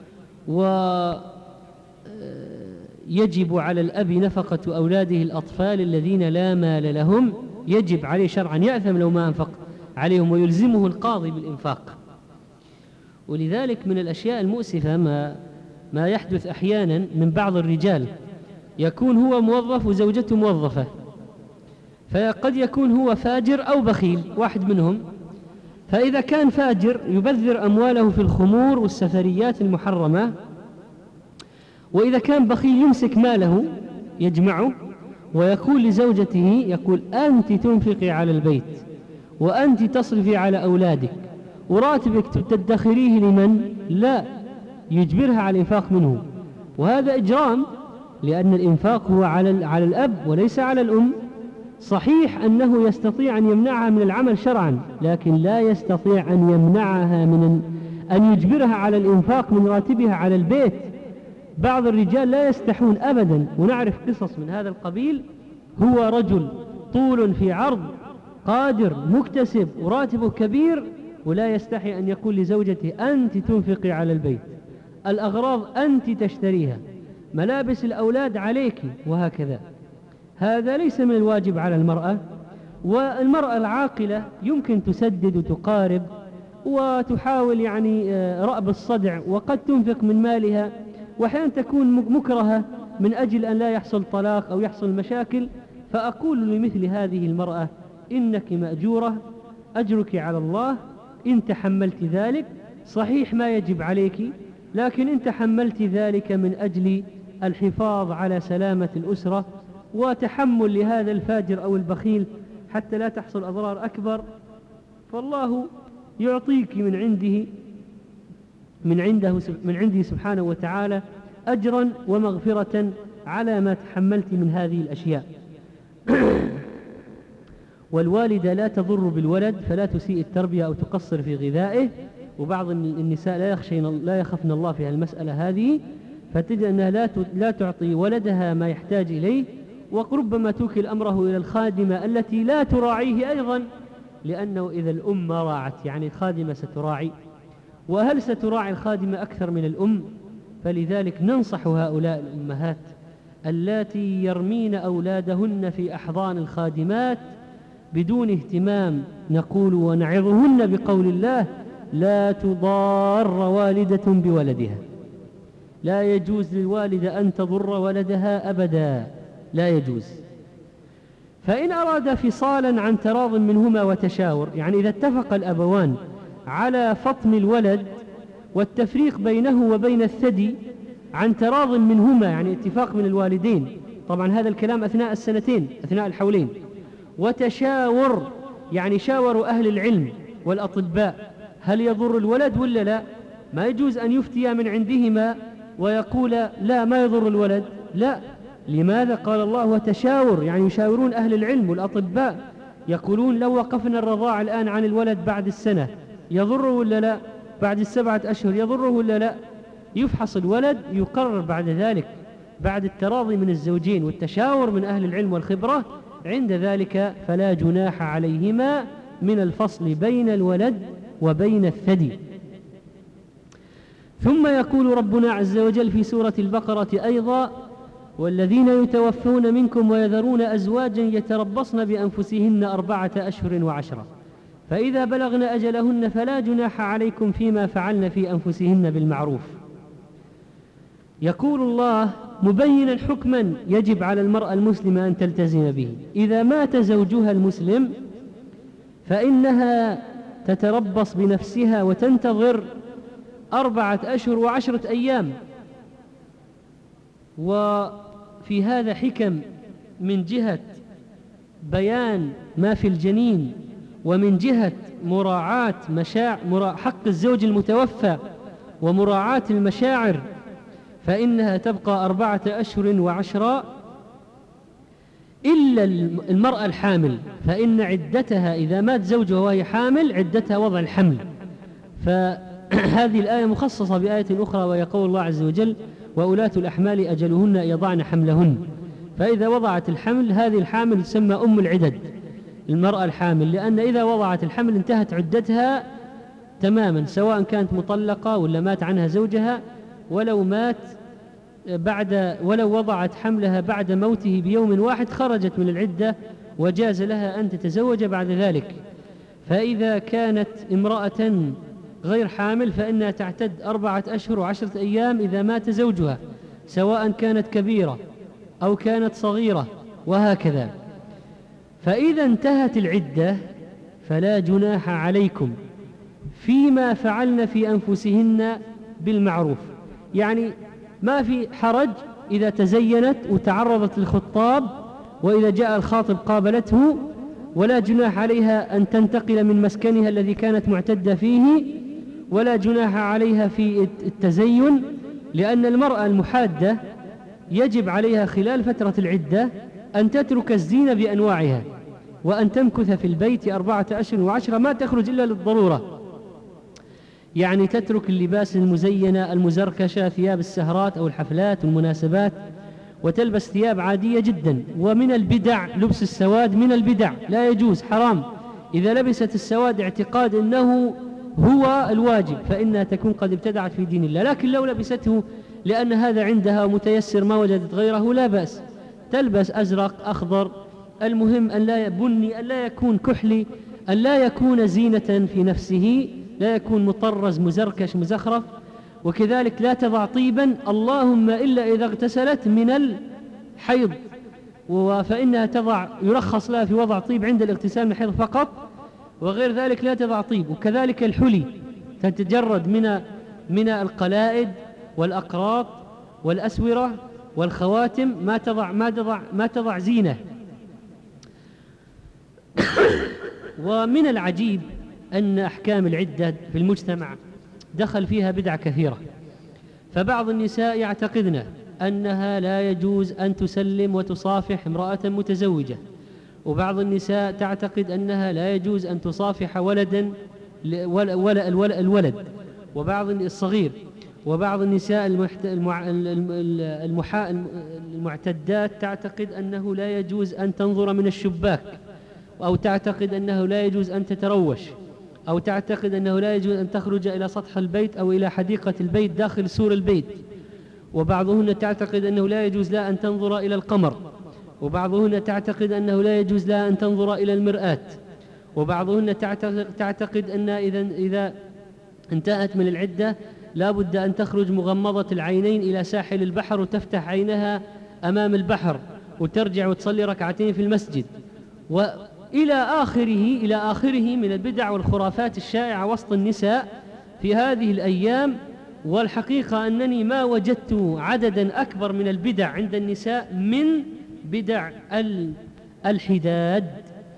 ويجب على الأب نفقة أولاده الأطفال الذين لا مال لهم، يجب عليه شرعا، يأثم لو ما أنفق عليهم، ويلزمه القاضي بالإنفاق. ولذلك من الأشياء المؤسفة ما ما يحدث أحيانا من بعض الرجال، يكون هو موظف وزوجته موظفة، فقد يكون هو فاجر أو بخيل واحد منهم، فإذا كان فاجر يبذر أمواله في الخمور والسفريات المحرمة، وإذا كان بخيل يمسك ماله يجمعه ويقول لزوجته، يقول أنت تنفقي على البيت وأنت تصرفي على أولادك وراتبك تدخريه لمن؟ لا، يجبرها على الإنفاق منه، وهذا إجرام، لأن الإنفاق هو على على الأب وليس على الأم. صحيح أنه يستطيع أن يمنعها من العمل شرعا، لكن لا يستطيع أن يمنعها من أن يجبرها على الإنفاق من راتبها على البيت. بعض الرجال لا يستحون أبدا، ونعرف قصص من هذا القبيل، هو رجل طول في عرض قادر مكتسب وراتبه كبير، ولا يستحي أن يقول لزوجته أنت تنفقي على البيت، الأغراض أنت تشتريها، ملابس الأولاد عليك، وهكذا. هذا ليس من الواجب على المرأة. والمرأة العاقلة يمكن تسدد وتقارب وتحاول يعني رأب الصدع، وقد تنفق من مالها، وأحيانا تكون مكرهة من أجل أن لا يحصل طلاق أو يحصل مشاكل، فأقول لمثل هذه المرأة إنك مأجورة، أجرك على الله إن تحملت ذلك. صحيح ما يجب عليك، لكن إن تحملت ذلك من أجل الحفاظ على سلامة الأسرة وتحمل لهذا الفاجر أو البخيل حتى لا تحصل أضرار أكبر، فالله يعطيك من عنده من عنده من عنده سبحانه وتعالى أجرا ومغفرة على ما تحملت من هذه الأشياء. والوالدة لا تضر بالولد فلا تسيء التربية أو تقصر في غذائه، وبعض النساء لا يخشين لا يخافن الله في المسألة هذه، فتجد أنها لا لا تعطي ولدها ما يحتاج إليه، وربما توكل أمره إلى الخادمة التي لا تراعيه أيضا، لأنه إذا الأم ما راعت يعني الخادمة ستراعي، وهل ستراعي الخادمة أكثر من الأم؟ فلذلك ننصح هؤلاء الأمهات اللاتي يرمين أولادهن في أحضان الخادمات بدون اهتمام، نقول ونعظهن بقول الله: لا تضار والدة بولدها. لا يجوز للوالدة أن تضر ولدها أبدا، لا يجوز. فإن أراد فصالا عن تراض منهما وتشاور، يعني إذا اتفق الأبوان على فطم الولد والتفريق بينه وبين الثدي عن تراض منهما، يعني اتفاق من الوالدين، طبعا هذا الكلام أثناء السنتين أثناء الحولين، وتشاور يعني شاوروا أهل العلم والأطباء هل يضر الولد ولا لا. ما يجوز أن يفتي من عندهما ويقول لا ما يضر الولد، لا. لماذا؟ قال الله وتشاور، يعني يشاورون أهل العلم والأطباء، يقولون لو وقفنا الرضاعة الآن عن الولد بعد السنة يضره ولا لا، بعد السبعة أشهر يضره ولا لا، يفحص الولد يقرر بعد ذلك بعد التراضي من الزوجين والتشاور من أهل العلم والخبرة. عند ذلك فلا جناح عليهما من الفصل بين الولد وبين الثدي. ثم يقول ربنا عز وجل في سورة البقرة أيضا: والذين يتوفون منكم ويذرون أزواجا يتربصن بأنفسهن أربعة أشهر وعشرة فإذا بلغن أجلهن فلا جناح عليكم فيما فعلن في أنفسهن بالمعروف. يقول الله مبينا حكما يجب على المرأة المسلمة أن تلتزم به: إذا مات زوجها المسلم فإنها تتربص بنفسها وتنتظر أربعة أشهر وعشرة أيام. وفي هذا حكم من جهة بيان ما في الجنين، ومن جهة مراعاة مشاعر حق الزوج المتوفى ومراعاة المشاعر، فإنها تبقى أربعة أشهر وعشرة إلا المرأة الحامل، فإن عدتها إذا مات زوجها وهي حامل عدتها وضع الحمل. فهذه الآية مخصصة بآية أخرى وهي قول الله عز وجل: وأولاة الأحمال أجلهن يضعن حملهن. فإذا وضعت الحمل هذه الحامل تسمى أم العدد، المرأة الحامل، لأن إذا وضعت الحمل انتهت عدتها تماما، سواء كانت مطلقة ولا مات عنها زوجها. ولو مات بعد ولو وضعت حملها بعد موته بيوم واحد خرجت من العدة وجاز لها أن تتزوج بعد ذلك. فإذا كانت امرأة غير حامل فإنها تعتد أربعة أشهر وعشرة أيام إذا مات زوجها، سواء كانت كبيرة أو كانت صغيرة، وهكذا. فإذا انتهت العدة فلا جناح عليكم فيما فعلن في أنفسهن بالمعروف، يعني ما في حرج إذا تزينت وتعرضت للخطاب وإذا جاء الخاطب قابلته، ولا جناح عليها أن تنتقل من مسكنها الذي كانت معتدة فيه، ولا جناح عليها في التزين، لأن المرأة المحادة يجب عليها خلال فترة العدة أن تترك الزينة بأنواعها، وأن تمكث في البيت أربعة أشهر وعشرة ما تخرج إلا للضرورة، يعني تترك اللباس المزينة المزركشة، ثياب السهرات أو الحفلات والمناسبات، وتلبس ثياب عادية جدا. ومن البدع لبس السواد، من البدع لا يجوز، حرام. إذا لبست السواد اعتقاد أنه هو الواجب فإنها تكون قد ابتدعت في دين الله، لكن لو لبسته لأن هذا عندها متيسر ما وجدت غيره لا بأس، تلبس أزرق أخضر، المهم أن لا بني، أن لا يكون كحلي، أن لا يكون زينة في نفسه، لا يكون مطرز مزركش مزخرف. وكذلك لا تضع طيبا اللهم إلا إذا اغتسلت من الحيض، فإنها تضع يرخص لها في وضع طيب عند الاغتسال من الحيض فقط، وغير ذلك لا تضع طيب. وكذلك الحلي تتجرد من من القلائد والأقراط والأسورة والخواتم، ما تضع ما تضع ما تضع زينة. ومن العجيب أن أحكام العدة في المجتمع دخل فيها بدع كثيرة، فبعض النساء يعتقدن أنها لا يجوز أن تسلم وتصافح امرأة متزوجة، وبعض النساء تعتقد أنها لا يجوز أن تصافح ولدا الولد وبعض الصغير، وبعض النساء المعتدات تعتقد أنه لا يجوز أن تنظر من الشباك، أو تعتقد أنه لا يجوز أن تتروش، أو تعتقد أنه لا يجوز أن تخرج إلى سطح البيت أو إلى حديقة البيت داخل سور البيت، وبعضهن تعتقد أنه لا يجوز لها أن تنظر إلى القمر، وبعضهن تعتقد أنه لا يجوز لها أن تنظر إلى المرآة، وبعضهن تعتقد أن إذا إذا انتهت من العدة لا بد أن تخرج مغمضة العينين إلى ساحل البحر وتفتح عينها أمام البحر وترجع وتصلي ركعتين في المسجد، وإلى آخره إلى آخره من البدع والخرافات الشائعة وسط النساء في هذه الأيام. والحقيقة أنني ما وجدت عددا أكبر من البدع عند النساء من بدع الحداد.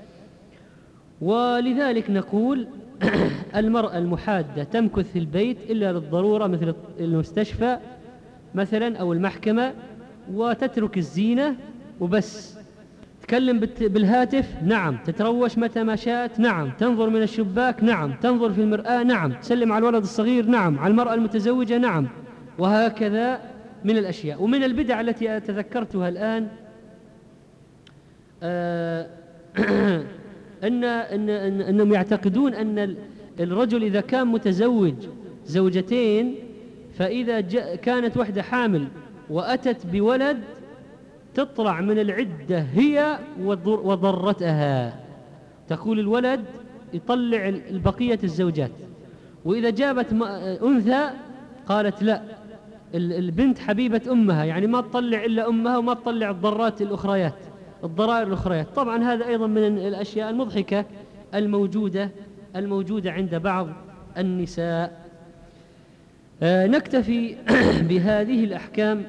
ولذلك نقول المرأة المحادة تمكث في البيت إلا للضرورة مثل المستشفى مثلا أو المحكمة، وتترك الزينة وبس. تكلم بالهاتف نعم، تتروش متى ما شاءت نعم، تنظر من الشباك نعم، تنظر في المرآة نعم، تسلم على الولد الصغير نعم، على المرأة المتزوجة نعم، وهكذا من الأشياء. ومن البدع التي تذكرتها الآن آه أن أن أن أنهم يعتقدون أن الرجل إذا كان متزوج زوجتين، فإذا كانت واحدة حامل وأتت بولد تطلع من العدة هي وضرتها، تقول الولد يطلع البقية الزوجات، وإذا جابت أنثى قالت لا، البنت حبيبة أمها، يعني ما تطلع إلا أمها وما تطلع الضرات الأخريات الضرائر الأخريات. طبعا هذا أيضا من الأشياء المضحكة الموجودة الموجودة عند بعض النساء. آه نكتفي بهذه الأحكام،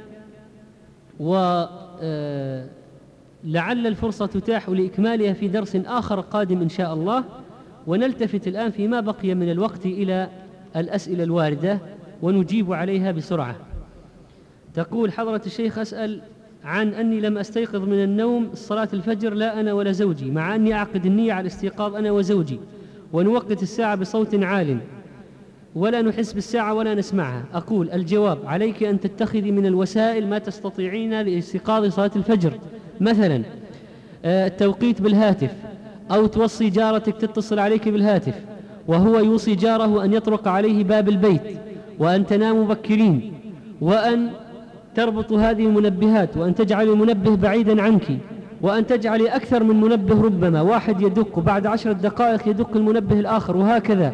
ولعل الفرصة تتاح لإكمالها في درس آخر قادم إن شاء الله. ونلتفت الآن فيما بقي من الوقت إلى الأسئلة الواردة ونجيب عليها بسرعة. تقول حضرة الشيخ أسأل عن أني لم أستيقظ من النوم صلاة الفجر لا أنا ولا زوجي، مع أني أعقد النية على الاستيقاظ أنا وزوجي، ونوقت الساعة بصوت عال ولا نحس بالساعة ولا نسمعها. أقول الجواب: عليك أن تتخذي من الوسائل ما تستطيعين لاستيقاظ صلاة الفجر، مثلا التوقيت بالهاتف، أو توصي جارتك تتصل عليك بالهاتف وهو يوصي جاره أن يطرق عليه باب البيت، وأن تنام مبكرين، وأن تربط هذه المنبهات، وأن تجعل المنبه بعيدا عنك، وأن تجعل أكثر من منبه، ربما واحد يدق وبعد عشر دقائق يدق المنبه الآخر، وهكذا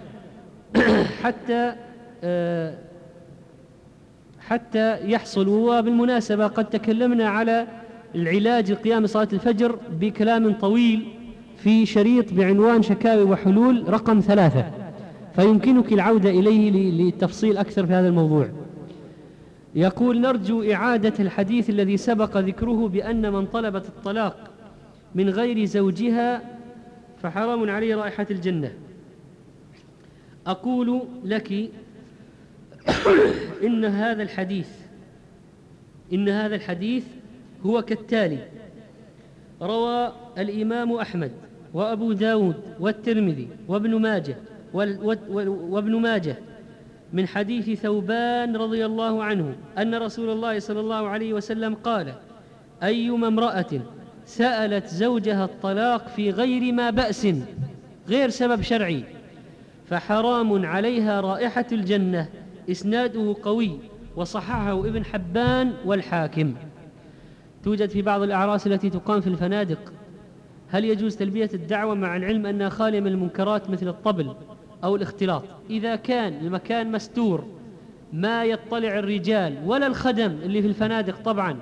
حتى حتى يحصل. وبالمناسبة قد تكلمنا على العلاج لقيام صلاة الفجر بكلام طويل في شريط بعنوان شكاوي وحلول رقم ثلاثة، فيمكنك العودة إليه للتفصيل أكثر في هذا الموضوع. يقول: نرجو إعادة الحديث الذي سبق ذكره بأن من طلبت الطلاق من غير زوجها فحرام عليه رائحة الجنة. أقول لك إن هذا الحديث إن هذا الحديث هو كالتالي: روى الإمام أحمد وأبو داود والترمذي وابن ماجه وابن ماجه من حديث ثوبان رضي الله عنه أن رسول الله صلى الله عليه وسلم قال: أيما امرأة سألت زوجها الطلاق في غير ما بأس، غير سبب شرعي، فحرام عليها رائحة الجنة. إسناده قوي وصححه ابن حبان والحاكم. توجد في بعض الأعراس التي تقام في الفنادق. هل يجوز تلبية الدعوة مع العلم أنها خالية من المنكرات مثل الطبل أو الاختلاط؟ إذا كان المكان مستور ما يطلع الرجال ولا الخدم اللي في الفنادق طبعا،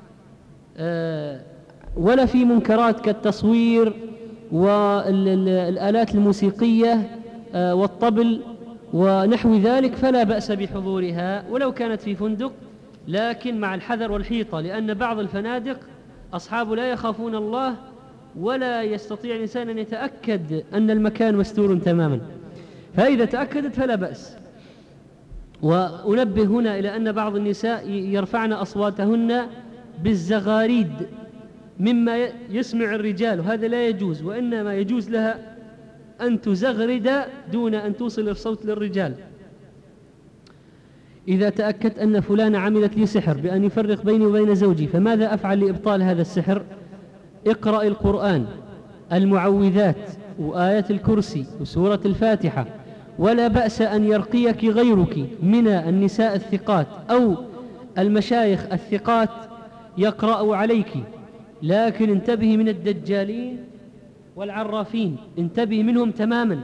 ولا في منكرات كالتصوير والآلات الموسيقية والطبل ونحو ذلك، فلا بأس بحضورها ولو كانت في فندق، لكن مع الحذر والحيطة، لأن بعض الفنادق أصحابه لا يخافون الله ولا يستطيع الإنسان أن يتأكد أن المكان مستور تماما، فإذا تأكدت فلا بأس. وأنبه هنا إلى أن بعض النساء يرفعن أصواتهن بالزغاريد مما يسمع الرجال، وهذا لا يجوز، وإنما يجوز لها أن تزغرد دون أن توصل الصوت للرجال. إذا تأكدت أن فلانة عملت لي سحر بأن يفرق بيني وبين زوجي، فماذا أفعل لإبطال هذا السحر؟ اقرأ القرآن، المعوذات وآية الكرسي وسورة الفاتحة، ولا بأس أن يرقيك غيرك من النساء الثقات أو المشايخ الثقات يقرأوا عليك، لكن انتبهي من الدجالين والعرافين، انتبهي منهم تماما.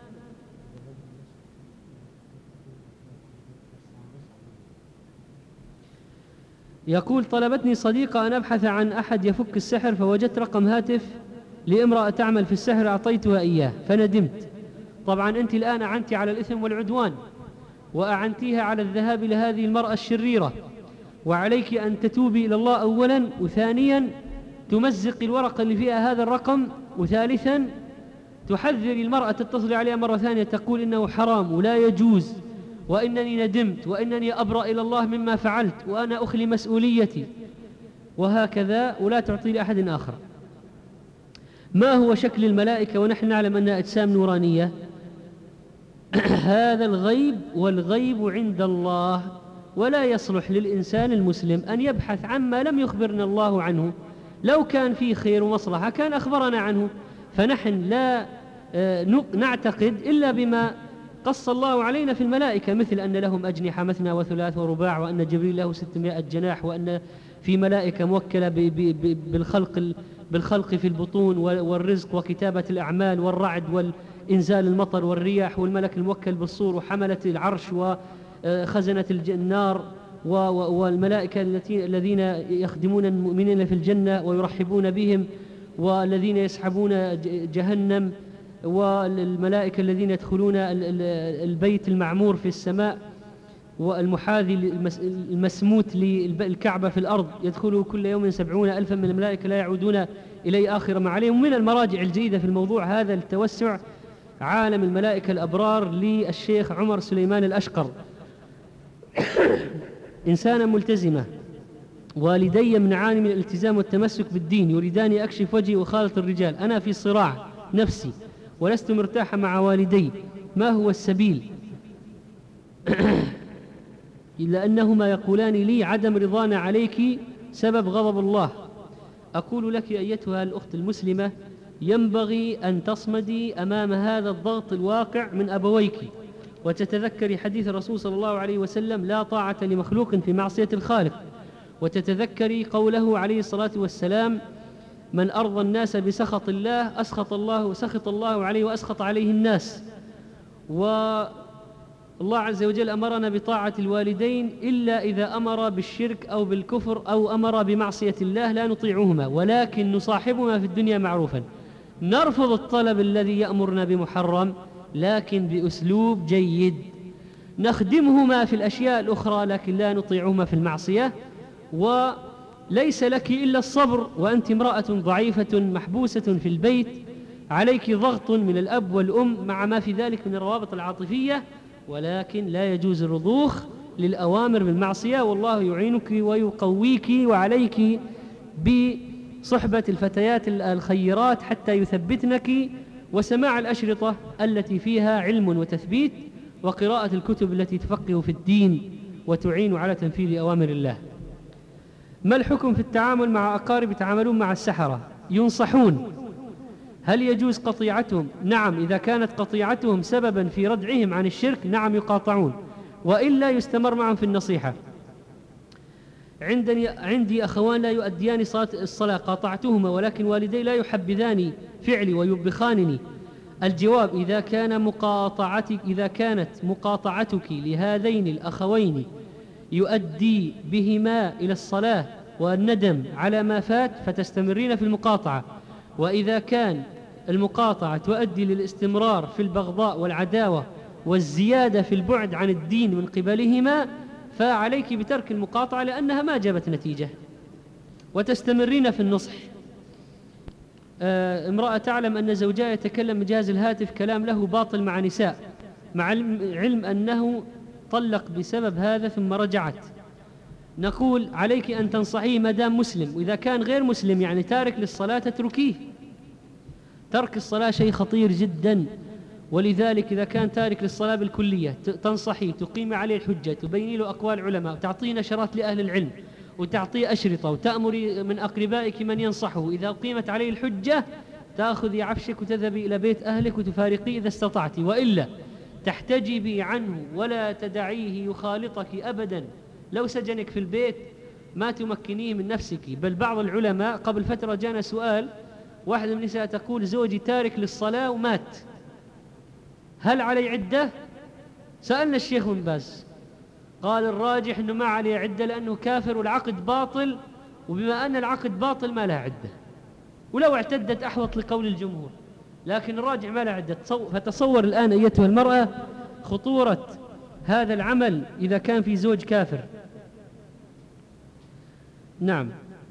يقول: طلبتني صديقة أن أبحث عن أحد يفك السحر، فوجدت رقم هاتف لامرأة تعمل في السحر أعطيتها إياه فندمت. طبعا أنت الآن أعنت على الإثم والعدوان، وأعنتيها على الذهاب إلى هذه المرأة الشريرة، وعليك أن تتوبي إلى الله أولا، وثانيا تمزق الورقة اللي فيها هذا الرقم، وثالثا تحذري المرأة تتصل عليها مرة ثانية تقول إنه حرام ولا يجوز وإنني ندمت وإنني أبرأ إلى الله مما فعلت وأنا أخلي مسؤوليتي، وهكذا، ولا تعطي لأحد آخر. ما هو شكل الملائكة ونحن نعلم أنها أجسام نورانية؟ هذا الغيب، والغيب عند الله، ولا يصلح للإنسان المسلم أن يبحث عما لم يخبرنا الله عنه. لو كان فيه خير ومصلحة كان أخبرنا عنه، فنحن لا نعتقد إلا بما قص الله علينا في الملائكة، مثل أن لهم أجنحة مثنى وثلاث ورباع، وأن جبريل له ستمائة جناح، وأن في ملائكة موكلة بالخلق بالخلق في البطون والرزق وكتابة الأعمال والرعد والإنزال المطر والرياح، والملك الموكل بالصور وحملة العرش وخزنة النار، والملائكة الذين يخدمون المؤمنين في الجنة ويرحبون بهم، والذين يسحبون جهنم، والملائكة الذين يدخلون البيت المعمور في السماء والمحاذي المسموت للكعبة في الأرض، يدخلوا كل يوم سبعون ألفا من الملائكة لا يعودون إليه آخر ما عليهم. من المراجع الجيدة في الموضوع هذا التوسع عالم الملائكة الأبرار للشيخ عمر سليمان الأشقر. إنسانة ملتزمة، والدي يمنعاني من الالتزام والتمسك بالدين، يريداني أكشف وجهي وخالط الرجال، أنا في صراع نفسي ولست مرتاحة مع والدي، ما هو السبيل؟ إلا أنهما يقولان لي عدم رضانا عليك سبب غضب الله. أقول لك أيتها الأخت المسلمة، ينبغي أن تصمدي أمام هذا الضغط الواقع من أبويك، وتتذكري حديث الرسول صلى الله عليه وسلم: لا طاعة لمخلوق في معصية الخالق، وتتذكري قوله عليه الصلاة والسلام: من أرضى الناس بسخط الله أسخط الله سخط الله عليه وأسخط عليه الناس. والله عز وجل أمرنا بطاعة الوالدين إلا إذا أمر بالشرك أو بالكفر أو أمر بمعصية الله لا نطيعهما، ولكن نصاحبهما في الدنيا معروفا، نرفض الطلب الذي يأمرنا بمحرم لكن بأسلوب جيد، نخدمهما في الأشياء الأخرى لكن لا نطيعهما في المعصية. وليس لك إلا الصبر، وأنت امرأة ضعيفة محبوسة في البيت، عليك ضغط من الأب والأم مع ما في ذلك من الروابط العاطفية، ولكن لا يجوز الرضوخ للأوامر بالمعصية، والله يعينك ويقويك، وعليك بصحبة الفتيات الخيرات حتى يثبتنك، وسماع الأشرطة التي فيها علم وتثبيت، وقراءة الكتب التي تفقه في الدين وتعين على تنفيذ أوامر الله. ما الحكم في التعامل مع أقارب يتعاملون مع السحرة؟ ينصحون. هل يجوز قطيعتهم؟ نعم، إذا كانت قطيعتهم سببا في ردعهم عن الشرك نعم يقاطعون، وإلا يستمر معهم في النصيحة. عندي, عندي أخوان لا يؤديان صلاة الصلاة، قاطعتهما، ولكن والدي لا يحبذان فعلي ويبخانني، الجواب: إذا كان مقاطعتك إذا كانت مقاطعتك لهذين الأخوين يؤدي بهما إلى الصلاة والندم على ما فات فتستمرين في المقاطعة، وإذا كان المقاطعة تؤدي للاستمرار في البغضاء والعداوة والزيادة في البعد عن الدين من قبلهما فعليك بترك المقاطعة لأنها ما جابت نتيجة، وتستمرين في النصح. آه امرأة تعلم أن زوجها يتكلم من جهاز الهاتف كلام له باطل مع نساء، مع علم أنه طلق بسبب هذا ثم رجعت. نقول: عليك أن تنصحيه ما دام مسلم، وإذا كان غير مسلم يعني تارك للصلاة تتركيه. ترك الصلاة شيء خطير جدا، ولذلك إذا كان تارك للصلاة بالكلية تنصحيه، تقيم عليه الحجة، تبيني له أقوال العلماء، وتعطيه نشرات لأهل العلم، وتعطيه أشرطة، وتأمري من أقربائك من ينصحه. إذا قيمت عليه الحجة تأخذي عفشك وتذهبي إلى بيت أهلك وتفارقيه إذا استطعت، وإلا تحتجبي عنه ولا تدعيه يخالطك أبدا. لو سجنك في البيت ما تمكنيه من نفسك. بل بعض العلماء قبل فترة جانا سؤال، واحدة من النساء تقول: زوجي تارك للصلاة ومات، هل علي عدة؟ سألنا الشيخ بن باز قال: الراجح أنه ما عليه عدة لأنه كافر والعقد باطل، وبما أن العقد باطل ما لها عدة، ولو اعتدت أحوط لقول الجمهور، لكن الراجح ما لها عدة. فتصور الآن أيتها المرأة خطورة هذا العمل إذا كان في زوج كافر. نعم.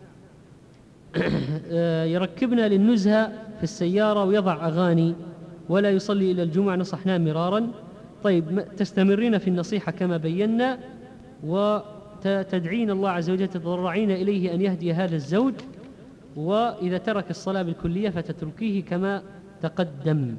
يركبنا للنزهة في السيارة ويضع أغاني ولا يصلي إلى الجمعة، نصحناه مرارا. طيب، تستمرين في النصيحة كما بينا، وتدعين الله عز وجل، تتضرعين إليه أن يهدي هذا الزوج، وإذا ترك الصلاة بالكلية فتتركيه كما تقدم.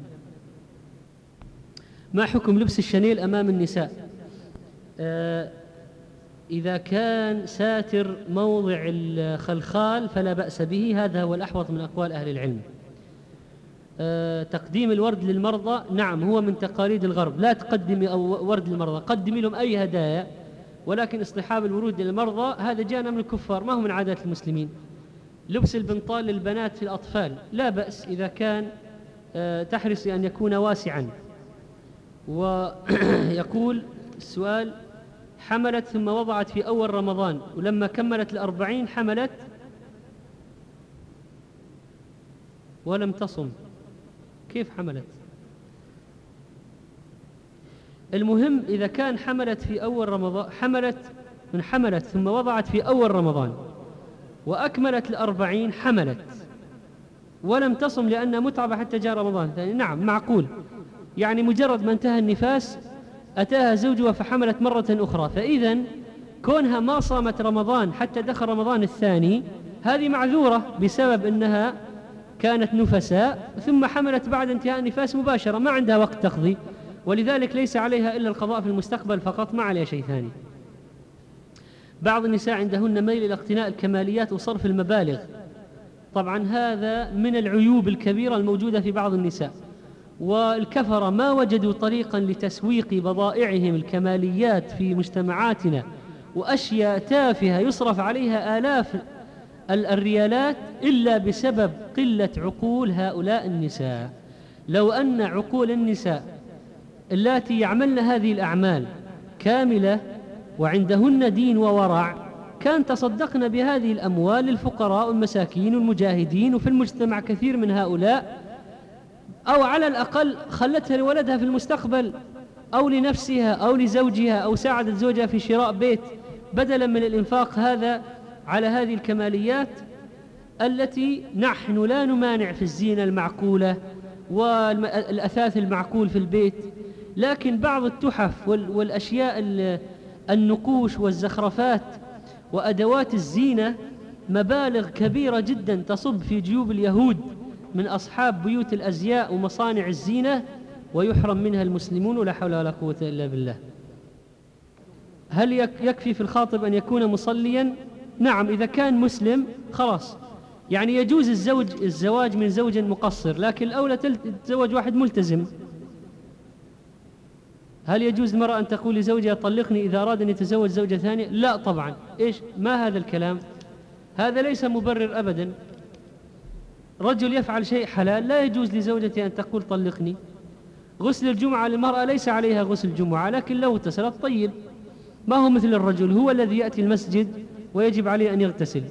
ما حكم لبس الشنيل أمام النساء؟ آه إذا كان ساتر موضع الخلخال فلا بأس به، هذا هو الأحوط من أقوال أهل العلم. أه تقديم الورد للمرضى، نعم، هو من تقاليد الغرب. لا تقدمي أو ورد للمرضى، قدمي لهم أي هدايا، ولكن اصطحاب الورود للمرضى هذا جاءنا من الكفار، ما هو من عادات المسلمين. لبس البنطال للبنات في الأطفال لا بأس إذا كان أه تحرصي أن يكون واسعا. ويقول السؤال: حملت ثم وضعت في أول رمضان، ولما كملت الأربعين حملت ولم تصم، كيف حملت؟ المهم إذا كان حملت في أول رمضان، حملت من حملت ثم وضعت في أول رمضان وأكملت الأربعين حملت ولم تصم لأنها متعبة حتى جاء رمضان ثاني، نعم معقول. يعني مجرد ما انتهى النفاس أتاها زوجها فحملت مرة أخرى، فإذا كونها ما صامت رمضان حتى دخل رمضان الثاني هذه معذورة بسبب أنها كانت نفساء ثم حملت بعد انتهاء النفاس مباشرة، ما عندها وقت تقضي، ولذلك ليس عليها إلا القضاء في المستقبل فقط، ما عليها شيء ثاني. بعض النساء عندهن ميل إلى اقتناء الكماليات وصرف المبالغ، طبعا هذا من العيوب الكبيرة الموجودة في بعض النساء، والكفرة ما وجدوا طريقا لتسويق بضائعهم الكماليات في مجتمعاتنا، وأشياء تافهة يصرف عليها آلاف الريالات إلا بسبب قلة عقول هؤلاء النساء. لو أن عقول النساء اللاتي يعملن هذه الأعمال كاملة وعندهن دين وورع كان تصدقن بهذه الأموال للفقراء والمساكين والمجاهدين، وفي المجتمع كثير من هؤلاء، أو على الأقل خلتها لولدها في المستقبل أو لنفسها أو لزوجها، أو ساعدت زوجها في شراء بيت بدلا من الإنفاق هذا على هذه الكماليات التي نحن لا نمانع في الزينة المعقولة والأثاث المعقول في البيت، لكن بعض التحف والأشياء النقوش والزخرفات وأدوات الزينة مبالغ كبيرة جدا تصب في جيوب اليهود من أصحاب بيوت الأزياء ومصانع الزينة، ويحرم منها المسلمون، ولا حول ولا قوة إلا بالله. هل يكفي في الخاطب أن يكون مصليا؟ نعم، إذا كان مسلم خلاص، يعني يجوز الزوج الزواج من زوج مقصر، لكن الأولى تتزوج واحد ملتزم. هل يجوز المرأة أن تقول لزوجها طلقني إذا أراد أن يتزوج زوجة ثانية؟ لا طبعا. إيش ما هذا الكلام؟ هذا ليس مبرر أبدا. رجل يفعل شيء حلال لا يجوز لزوجته أن تقول طلقني. غسل الجمعة للمرأة ليس عليها غسل جمعة، لكن لو اغتسلت طيب، ما هو مثل الرجل هو الذي يأتي المسجد ويجب عليه أن يغتسل.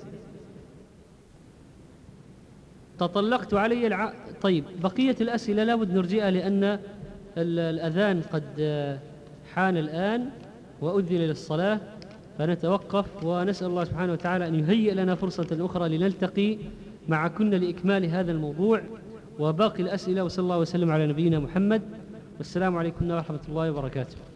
تطلقت علي الع... طيب بقية الأسئلة لا بد نرجئها، لأن الأذان قد حان الآن وأذن للصلاة، فنتوقف ونسأل الله سبحانه وتعالى أن يهيئ لنا فرصة أخرى لنلتقي معكن لإكمال هذا الموضوع وباقي الأسئلة. وصلى الله وسلم على نبينا محمد، والسلام عليكم ورحمة الله وبركاته.